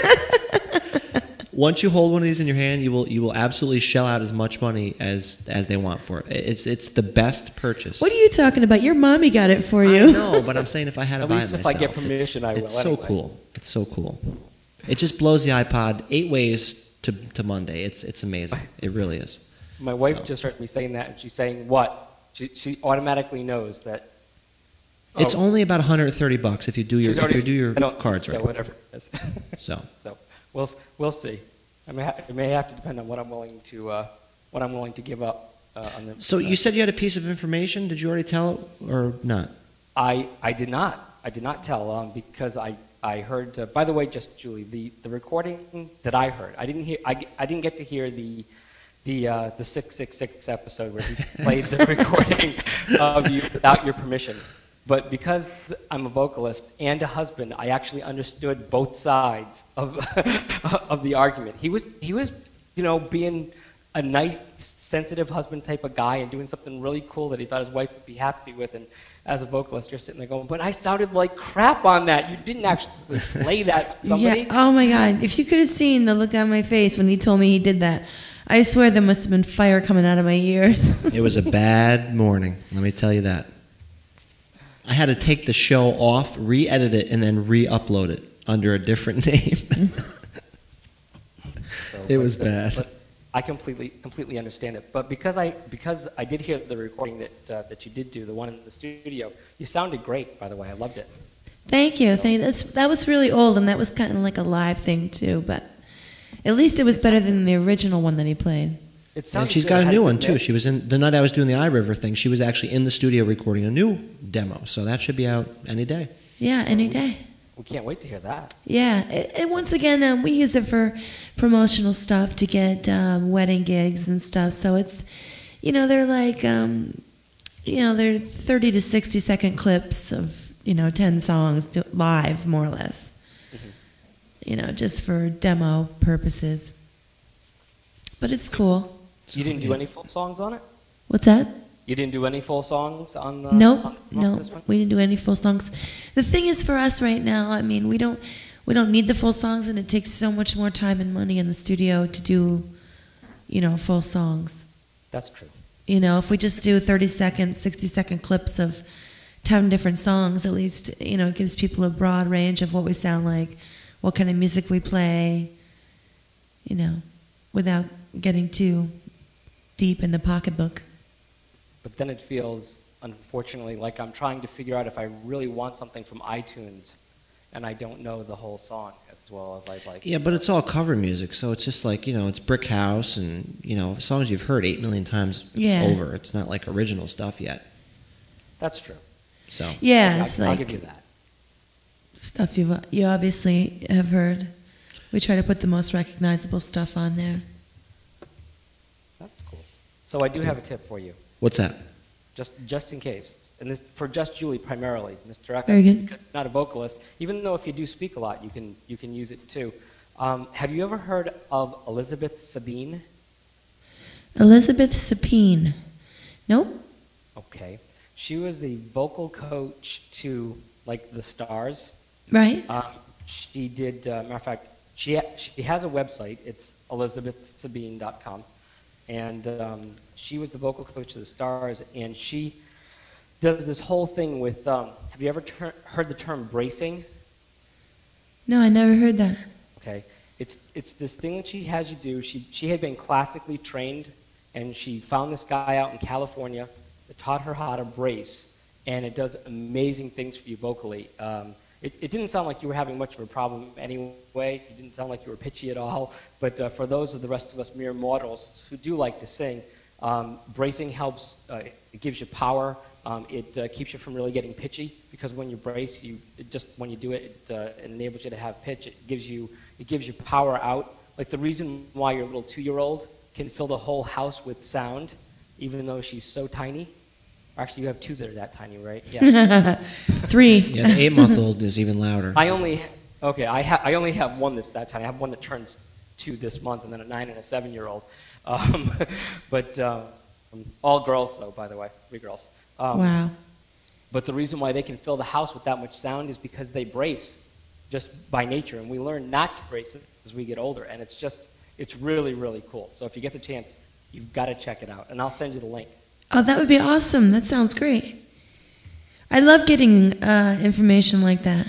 Once you hold one of these in your hand, you will you will absolutely shell out as much money as as they want for it. It's it's the best purchase. What are you talking about? Your mommy got it for you. I know, but I'm saying if I had to At buy least it if I get myself, permission, it's, I will It's so anyway. cool. It's so cool. It just blows the iPod eight ways to, to Monday. It's it's amazing. It really is. My wife So. just heard me saying that, and she's saying what? She, she automatically knows that. It's oh, only about one hundred thirty bucks if you do your she's if already you do your I don't- cards so right. Whatever it is. So So we'll we'll see. I may ha- it may have to depend on what I'm willing to uh, what I'm willing to give up uh, on the. so uh, you said you had a piece of information. Did you already tell it or not? I I did not I did not tell um, because I I heard. Uh, by the way, just Julie, the, the recording that I heard, I didn't hear. I, I didn't get to hear the the uh, the six six six episode where he played the recording of you without your permission. But because I'm a vocalist and a husband, I actually understood both sides of of the argument. He was he was you know being a nice, sensitive husband type of guy and doing something really cool that he thought his wife would be happy with. And as a vocalist, you're sitting there going, "But I sounded like crap on that. You didn't actually play that for somebody." Yeah. Oh my God! If you could have seen the look on my face when he told me he did that, I swear there must have been fire coming out of my ears. It was a bad morning. Let me tell you that. I had to take the show off, re-edit it, and then re-upload it under a different name. So, It but- was but- bad. But I completely completely understand it. But because I because I did hear the recording that uh, that you did do, the one in the studio, you sounded great. By the way, I loved it. Thank you. Thank that's that was really old, and that was kind of like a live thing too. But at least it was better than the original one that he played. It sounded And she's good. got It a had new good one too. mix. She was in the night I was doing the iRiver thing. She was actually in the studio recording a new demo, so that should be out any day. Yeah, any day. We can't wait to hear that. Yeah, and and once again, um, we use it for promotional stuff to get um, wedding gigs and stuff. So it's, you know, they're like, um, you know, they're thirty to sixty second clips of, you know, ten songs to, live, more or less. Mm-hmm. You know, just for demo purposes. But it's cool. You didn't do any full songs on it? What's that? You didn't do any full songs on the Nope, on, on no, this one? we didn't do any full songs. The thing is, for us right now, I mean, we don't we don't need the full songs, and it takes so much more time and money in the studio to do, you know, full songs. That's true. You know, if we just do thirty second, sixty second clips of ten different songs, at least, you know, it gives people a broad range of what we sound like, what kind of music we play, you know, without getting too deep in the pocketbook. But then it feels, unfortunately, like I'm trying to figure out if I really want something from iTunes and I don't know the whole song as well as I'd like. Yeah, but it's all cover music, so it's just like, you know, it's Brick House and, you know, songs you've heard eight million times Yeah. over. It's not like original stuff yet. That's true. So Yeah, I'll, it's I'll like give you that. stuff you you obviously have heard. We try to put the most recognizable stuff on there. That's cool. So I do have a tip for you, what's that? just just in case, and this for Just Julie primarily, Mister X. Very good. because you're not a vocalist, even though if you do speak a lot, you can you can use it too. Um, have you ever heard of Elizabeth Sabine? Elizabeth Sapine. Nope. Okay, she was the vocal coach to like the Stars. Right? Um, she did. Uh, matter of fact, she ha- she has a website. It's elizabeth sabine dot com, and um, she was the vocal coach of the Stars. And she does this whole thing with. Um, have you ever ter- heard the term bracing? No, I never heard that. Okay, it's it's this thing that she has you do. She she had been classically trained, and she found this guy out in California that taught her how to brace, and it does amazing things for you vocally. Um, it, it didn't sound like you were having much of a problem anyway. It didn't sound like you were pitchy at all. But uh, for those of the rest of us mere mortals who do like to sing, um, bracing helps. Uh, it gives you power. Um, it uh, keeps you from really getting pitchy, because when you brace, you it just when you do it, it, uh, it enables you to have pitch. It gives you it gives you power out. Like the reason why your little two-year-old can fill the whole house with sound, even though she's so tiny. Actually, you have two that are that tiny, right? Yeah. Three. Yeah, the eight-month-old is even louder. I only okay. I ha- I only have one that's that tiny. I have one that turns two this month, and then a nine and a seven-year-old. Um, but um, all girls, though. By the way, three girls. Um, Wow. But the reason why they can fill the house with that much sound is because they brace just by nature, and we learn not to brace it as we get older, and it's just it's really really cool. So if you get the chance, you've got to check it out, and I'll send you the link. Oh, that would be awesome. That sounds great. I love getting uh, information like that.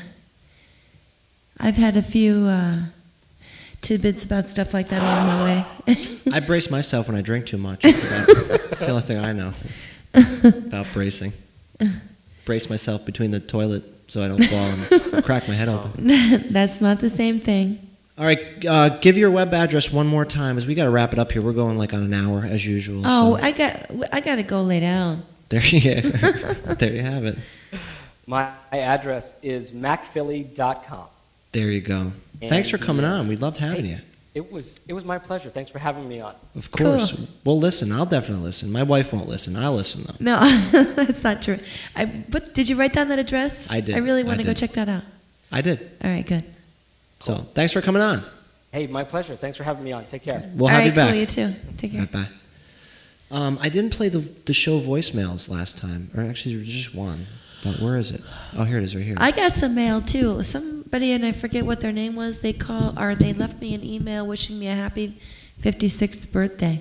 I've had a few uh, tidbits about stuff like that along my way. I brace myself when I drink too much. That's, about, that's the only thing I know about bracing. Brace myself between the toilet so I don't fall and crack my head open. That's not the same thing. All right, uh, give your web address one more time, as we got to wrap it up here. We're going like on an hour as usual. Oh, so. I got I got to go lay down. There you there you have it. My address is mac philly dot com. There you go. And Thanks for coming the, on. We loved having hey, you. It was it was my pleasure. Thanks for having me on. Of course. Cool. We'll listen. I'll definitely listen. My wife won't listen. I'll listen, though. No, that's not true. I, but did you write down that address? I did. I really want I to go did. check that out. I did. All right, good. So thanks for coming on. Hey, my pleasure. Thanks for having me on. Take care. We'll All have right, you back. cool. You too. Take care. Bye-bye. Um, I didn't play the the show voicemails last time. Or actually, there was just one. But where is it? Oh, here it is right here. I got some mail too. Somebody, and I forget what their name was, they call or they left me an email wishing me a happy fifty-sixth birthday.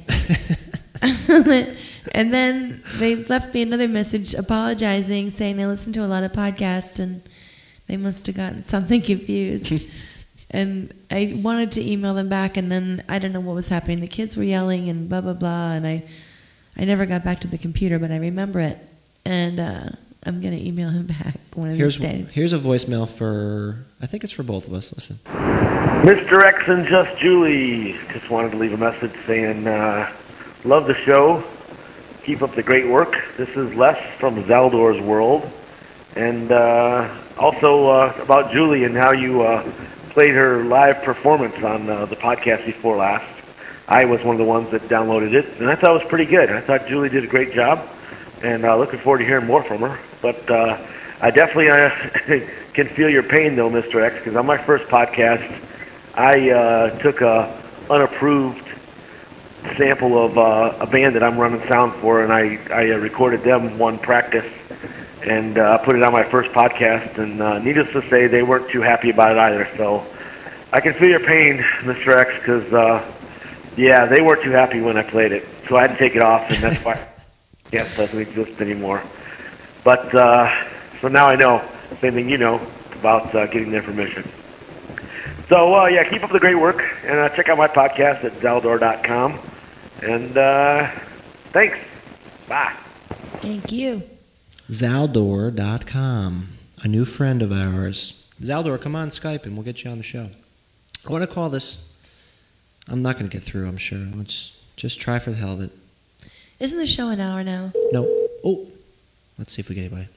And then they left me another message apologizing, saying they listened to a lot of podcasts and they must have gotten something confused. And I wanted to email them back, and then I don't know what was happening. The kids were yelling and blah, blah, blah, and I, I never got back to the computer, but I remember it. And uh, I'm going to email him back one of Here's, these days. here's a voicemail for, I think it's for both of us. Listen. Mister X and Just Julie, just wanted to leave a message saying, uh, love the show. Keep up the great work. This is Les from Zaldor's World. And uh, also uh, about Julie and how you uh, played her live performance on uh, the podcast before last. I was one of the ones that downloaded it, and I thought it was pretty good. I thought Julie did a great job, and uh, looking forward to hearing more from her. But uh, I definitely uh, can feel your pain, though, Mister X, because on my first podcast, I uh, took a unapproved sample of uh, a band that I'm running sound for, and I, I uh, recorded them one practice and uh, put it on my first podcast, and uh, needless to say, they weren't too happy about it either. So I can feel your pain, Mister X, because, uh, yeah, they weren't too happy when I played it. So I had to take it off, and that's why it doesn't exist anymore. But, uh, so now I know, same thing you know, about uh, getting their permission. So, uh, yeah, keep up the great work, and uh, check out my podcast at Zaldor dot com. And uh, thanks. Bye. Thank you. Zaldor dot com, a new friend of ours. Zaldor, come on Skype and we'll get you on the show. I want to call this. I'm not going to get through, I'm sure. Let's just try for the hell of it. Isn't the show an hour now? No. Oh, let's see if we get anybody.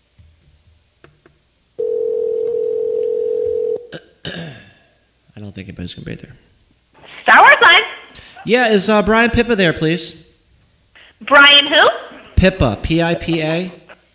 I don't think anybody's going to be there. Star Wars Line. Yeah, is uh, Brian Pippa there, please? Brian who? Pippa, P I P A.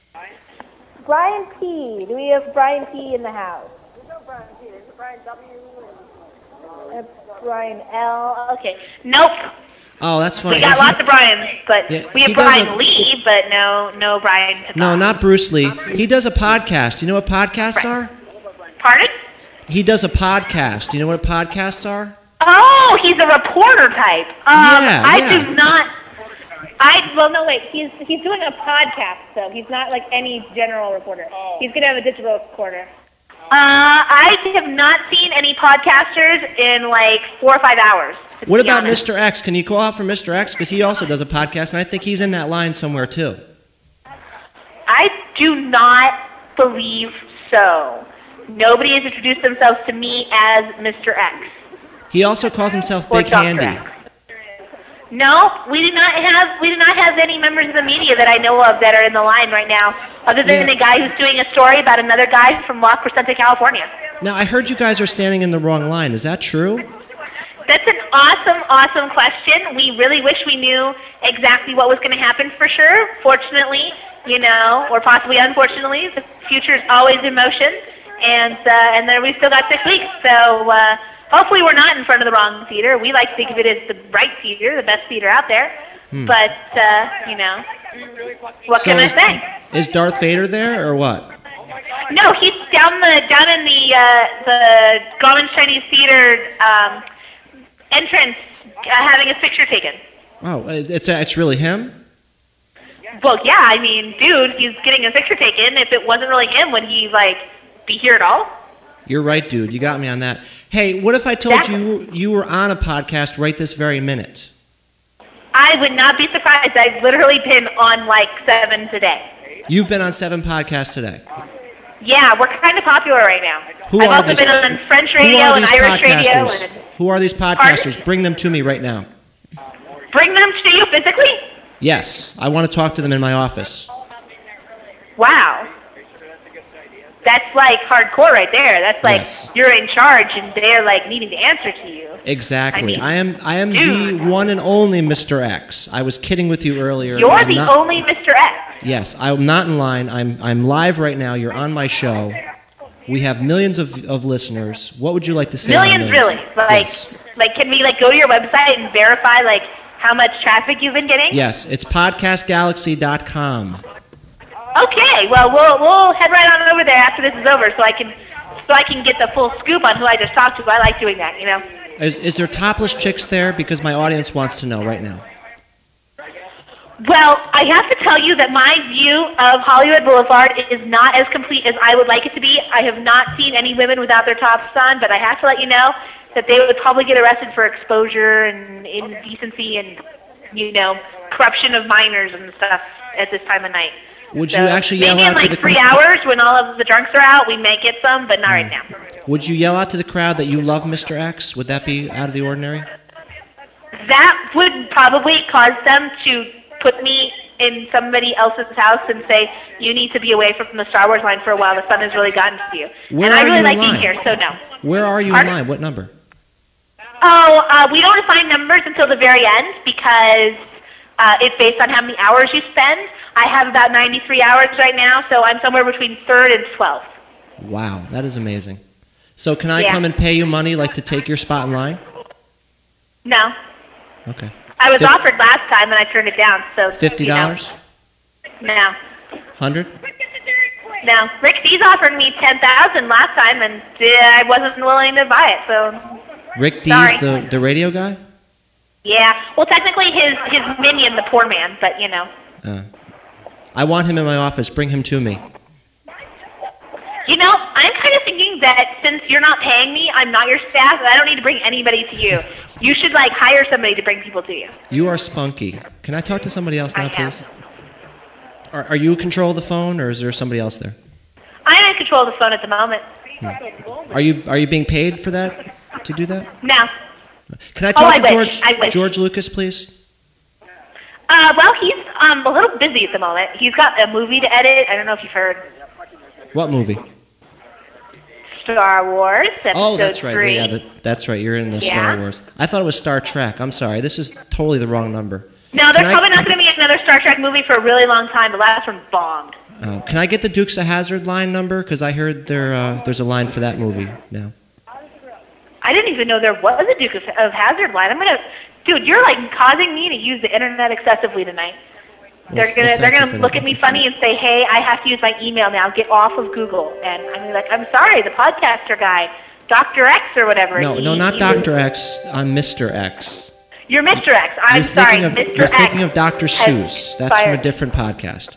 Brian P. Do we have Brian P. in the house? There's no Brian P. There's a Brian W. and a Brian L. Okay. Nope. Oh, that's funny. We got He- lots of Brians, but Yeah, we he have Brian doesn't- Lee, but no, no Brian. No, not Bruce Lee. He does a podcast. You know what podcasts are? Pardon? He does a podcast. Do you know what podcasts are? Oh, he's a reporter type. Um, Yeah, I yeah. do not. I well no wait he's he's doing a podcast though. He's not like any general reporter. He's gonna have a digital reporter. Uh, I have not seen any podcasters in like four or five hours. to What be about honest. Mister X? Can you call out for Mister X? Because he also does a podcast, and I think he's in that line somewhere, too. I do not believe so. Nobody has introduced themselves to me as Mister X. He also calls himself Or Big Doctor Handy. X. No, we do not have we do not have any members of the media that I know of that are in the line right now, other than Yeah. the guy who's doing a story about another guy from La Crescenta, California. Now, I heard you guys are standing in the wrong line. Is that true? That's an awesome, awesome question. We really wish we knew exactly what was going to happen for sure. Fortunately, you know, or possibly unfortunately, the future is always in motion, and uh, and then we still got six weeks. So uh, hopefully we're not in front of the wrong theater. We like to think of it as the right theater, the best theater out there. Hmm. But uh, you know, what So can I is, say? Is Darth Vader there, or what? No, he's down the down in the uh, the Garland Chinese Theater um, entrance, uh, having his picture taken. Oh, it's it's really him? Well, yeah, I mean, dude, he's getting a picture taken. If it wasn't really him, would he like be here at all? You're right, dude. You got me on that. Hey, what if I told you you were on a podcast right this very minute? I would not be surprised. I've literally been on like seven today. You've been on seven podcasts today. Yeah, we're kind of popular right now. Who I've are also these- been on French Who radio are and these Irish radio. podcasters? And Who are these podcasters? Bring them to me right now. bring them to you physically? Yes, I want to talk to them in my office. Wow. That's like hardcore right there. That's like Yes. you're in charge and they're like needing to answer to you. Exactly. I mean, I am I am dude. the one and only Mister X. I was kidding with you earlier. You're I'm the not- only Mister X. Yes, I'm not in line. I'm I'm live right now. You're on my show. We have millions of, of listeners. What would you like to say? on Millions, those? really. Like, Yes. like, can we like go to your website and verify like how much traffic you've been getting? Yes, it's podcast galaxy dot com. Okay. Well, we'll we'll head right on over there after this is over, so I can so I can get the full scoop on who I just talked to. I like doing that, you know. Is, is there topless chicks there? Because my audience wants to know right now. Well, I have to tell you that my view of Hollywood Boulevard is not as complete as I would like it to be. I have not seen any women without their tops on, but I have to let you know that they would probably get arrested for exposure and indecency and, you know, corruption of minors and stuff at this time of night. Would So you actually yell maybe in out like to the three hours when all of the drunks are out, we may get some, but not right now. Would you yell out to the crowd that you love Mister X? Would that be out of the ordinary? That would probably cause them to put me in somebody else's house and say, you need to be away from the Star Wars line for a while. The sun has really gotten to you. Where and I are really you like in being line? here, so no. Where are you Pardon? in line? What number? Oh, uh, we don't assign numbers until the very end because uh, it's based on how many hours you spend. I have about ninety-three hours right now, so I'm somewhere between third and twelfth. Wow, that is amazing. So can I Yeah. come and pay you money, like to take your spot in line? No. Okay. I was Fif- offered last time and I turned it down, so. Fifty you know. dollars? No. Hundred? No. Rick Dees offered me ten thousand last time and uh, I wasn't willing to buy it, so. Rick Dees, Sorry. the the radio guy? Yeah. Well, technically his, his minion, the poor man, but you know. Uh, I want him in my office. Bring him to me. You know, I'm kind of thinking that since you're not paying me, I'm not your staff, and I don't need to bring anybody to you. You should, like, hire somebody to bring people to you. You are spunky. Can I talk to somebody else now, I am. please? Are, are you in control of the phone, or is there somebody else there? I'm in control of the phone at the moment. Hmm. Are you are you being paid for that to do that? No. Can I Oh, talk I to wish. George I wish. George Lucas, please? Uh, well, he's um, a little busy at the moment. He's got a movie to edit. I don't know if you've heard. What movie? Star Wars, episode Oh, that's right. three. Yeah, that, that's right. You're in the Yeah. Star Wars. I thought it was Star Trek. I'm sorry. This is totally the wrong number. No, Can there's I- probably not going to be another Star Trek movie for a really long time. The last one bombed. Oh, can I get the Dukes of Hazzard line number? Because I heard there uh, there's a line for that movie now. I didn't even know there was a Duke of, of Hazzard line. I'm gonna, dude, you're like causing me to use the internet excessively tonight. Well, They're well, gonna thank they're you gonna for look that. at me funny and say, "Hey, I have to use my email now. Get off of Google." And I'm gonna be like, "I'm sorry, the podcaster guy, Doctor X or whatever." No, he- no, not he- Doctor X. I'm Mister X. You're Mister X. I'm you're sorry, thinking of, Mister You're X. thinking of Doctor has Seuss. That's from a fired- different podcast.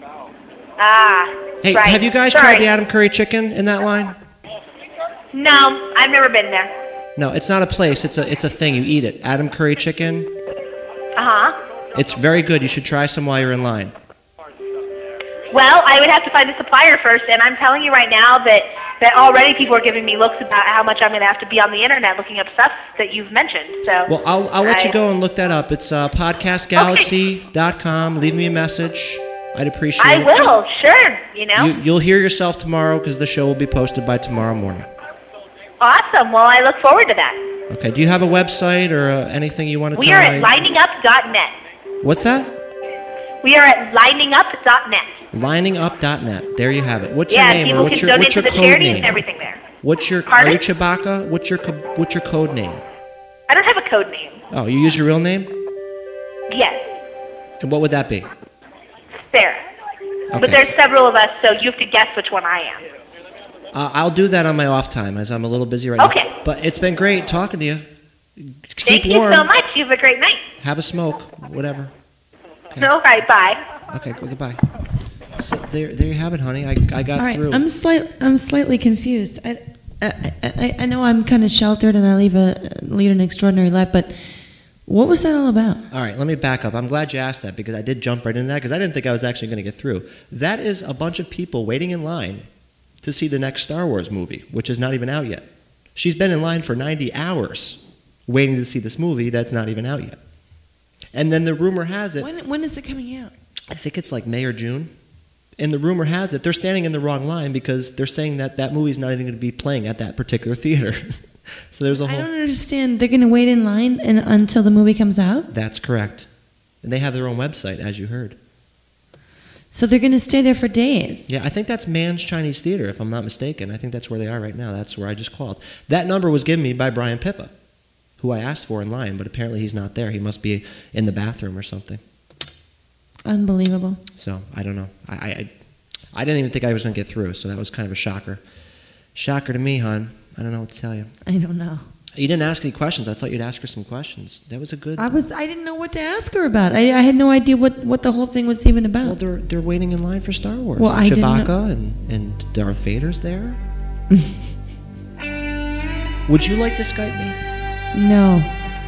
Ah. Hey, right. have you guys Sorry. tried the Adam Curry chicken in that line? No, I've never been there. No, it's not a place. It's a it's a thing. You eat it. Adam Curry chicken. Uh huh. It's very good. You should try some while you're in line. Well, I would have to find a supplier first, and I'm telling you right now that, that already people are giving me looks about how much I'm going to have to be on the internet looking up stuff that you've mentioned. So Well, I'll I'll let I- you go and look that up. It's uh, podcast galaxy dot com. Leave me a message. I'd appreciate I it. will, sure. You know, You, you'll hear yourself tomorrow because the show will be posted by tomorrow morning. awesome. Well, I look forward to that. Okay. Do you have a website or uh, anything you want to We tell are at me? lining up dot net. What's that? We are at lining up dot net. lining up dot net. There you have it. What's Yeah, your name people or what's can your donate what's your to the code charities name? and everything there. What's your Pardon? Are you Chewbacca? What's your co- what's your code name? I don't have a code name. Oh, you use your real name? Yes, And what would that be? Sarah. But Okay. there's several of us, so you have to guess which one I am. Uh, I'll do that on my off time as I'm a little busy right Okay. now. But it's been great talking to you. Thank Keep you warm. so much. You have a great night. Have a smoke. Whatever. All right, bye. Okay, go- goodbye. So there, there you have it, honey. I, I got All right, through. I'm slight, I'm slightly confused. I, I, I, I know I'm kind of sheltered and I leave a lead an extraordinary life, but what was that all about? All right, let me back up. I'm glad you asked that because I did jump right into that because I didn't think I was actually going to get through. That is a bunch of people waiting in line to see the next Star Wars movie, which is not even out yet. She's been in line for ninety hours waiting to see this movie that's not even out yet. And then the rumor has it, When, when is it coming out? I think it's like May or June. And the rumor has it, they're standing in the wrong line because they're saying that that movie's not even going to be playing at that particular theater. So there's a I whole... don't understand. They're going to wait in line and, until the movie comes out? That's correct. And they have their own website, as you heard. So they're going to stay there for days. Yeah, I think that's Mann's Chinese Theater, if I'm not mistaken. I think that's where they are right now. That's where I just called. That number was given me by Brian Pippa, who I asked for in line, but apparently he's not there. He must be in the bathroom or something. Unbelievable. So, I don't know. I, I, I didn't even think I was going to get through, so that was kind of a shocker. Shocker to me, hon. I don't know what to tell you. I don't know. You didn't ask any questions. I thought you'd ask her some questions. That was a good... I was I didn't know what to ask her about. I, I had no idea what, what the whole thing was even about. Well, they're, they're waiting in line for Star Wars. Well, and I didn't know- Chewbacca and, and Darth Vader's there. Would you like to Skype me? No.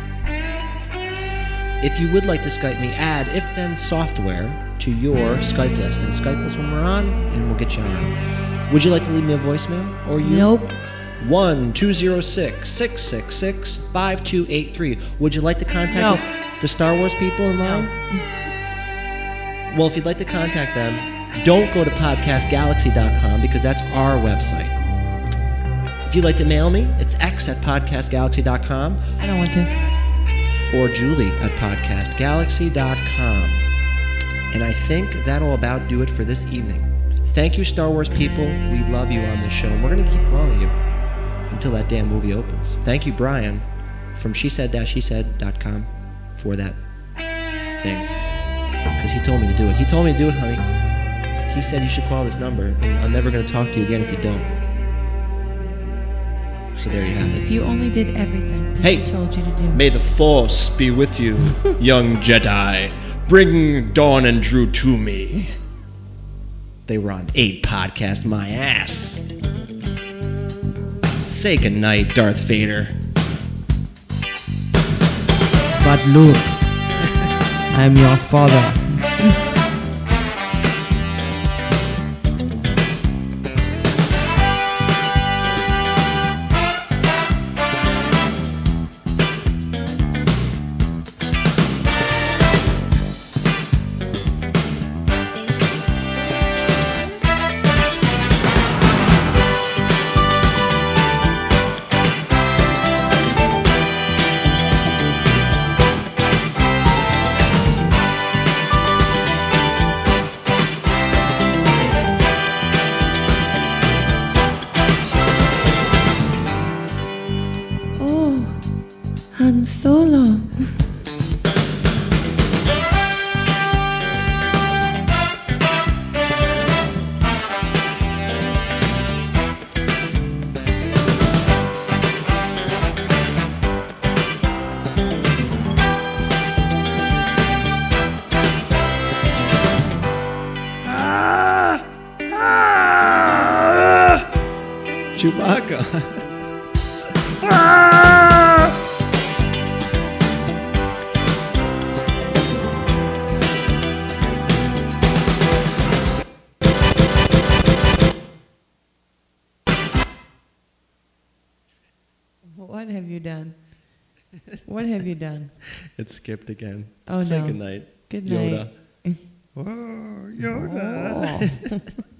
If you would like to Skype me, add If Then Software to your Skype list and Skype us when we're on, and we'll get you on. Would you like to leave me a voicemail? Or you? Nope. one two zero six, six six six, five two eight three. Would you like to contact No. the, the Star Wars people in line? Well, if you'd like to contact them, don't go to podcast galaxy dot com because that's our website. If you'd like to mail me, it's x at podcast galaxy dot com. I don't want to. Or Julie at podcast galaxy dot com. And I think that'll about do it for this evening. Thank you, Star Wars people. We love you on this show, and we're going to keep calling you until that damn movie opens. Thank you, Brian, from she said she said dot com for that thing. Because he told me to do it. He told me to do it, honey. He said you should call this number, and I'm never going to talk to you again if you don't. So there you have it. If you only did everything Hey, I told you to do. May the Force be with you, young Jedi. Bring Dawn and Drew to me. They were on eight podcasts, my ass. Say goodnight, Darth Vader. But Luke, I am your father. Chewbacca. What have you done? What have you done? It skipped again. Oh, Say no. good night. Good Yoda. night. Whoa, Yoda. Oh.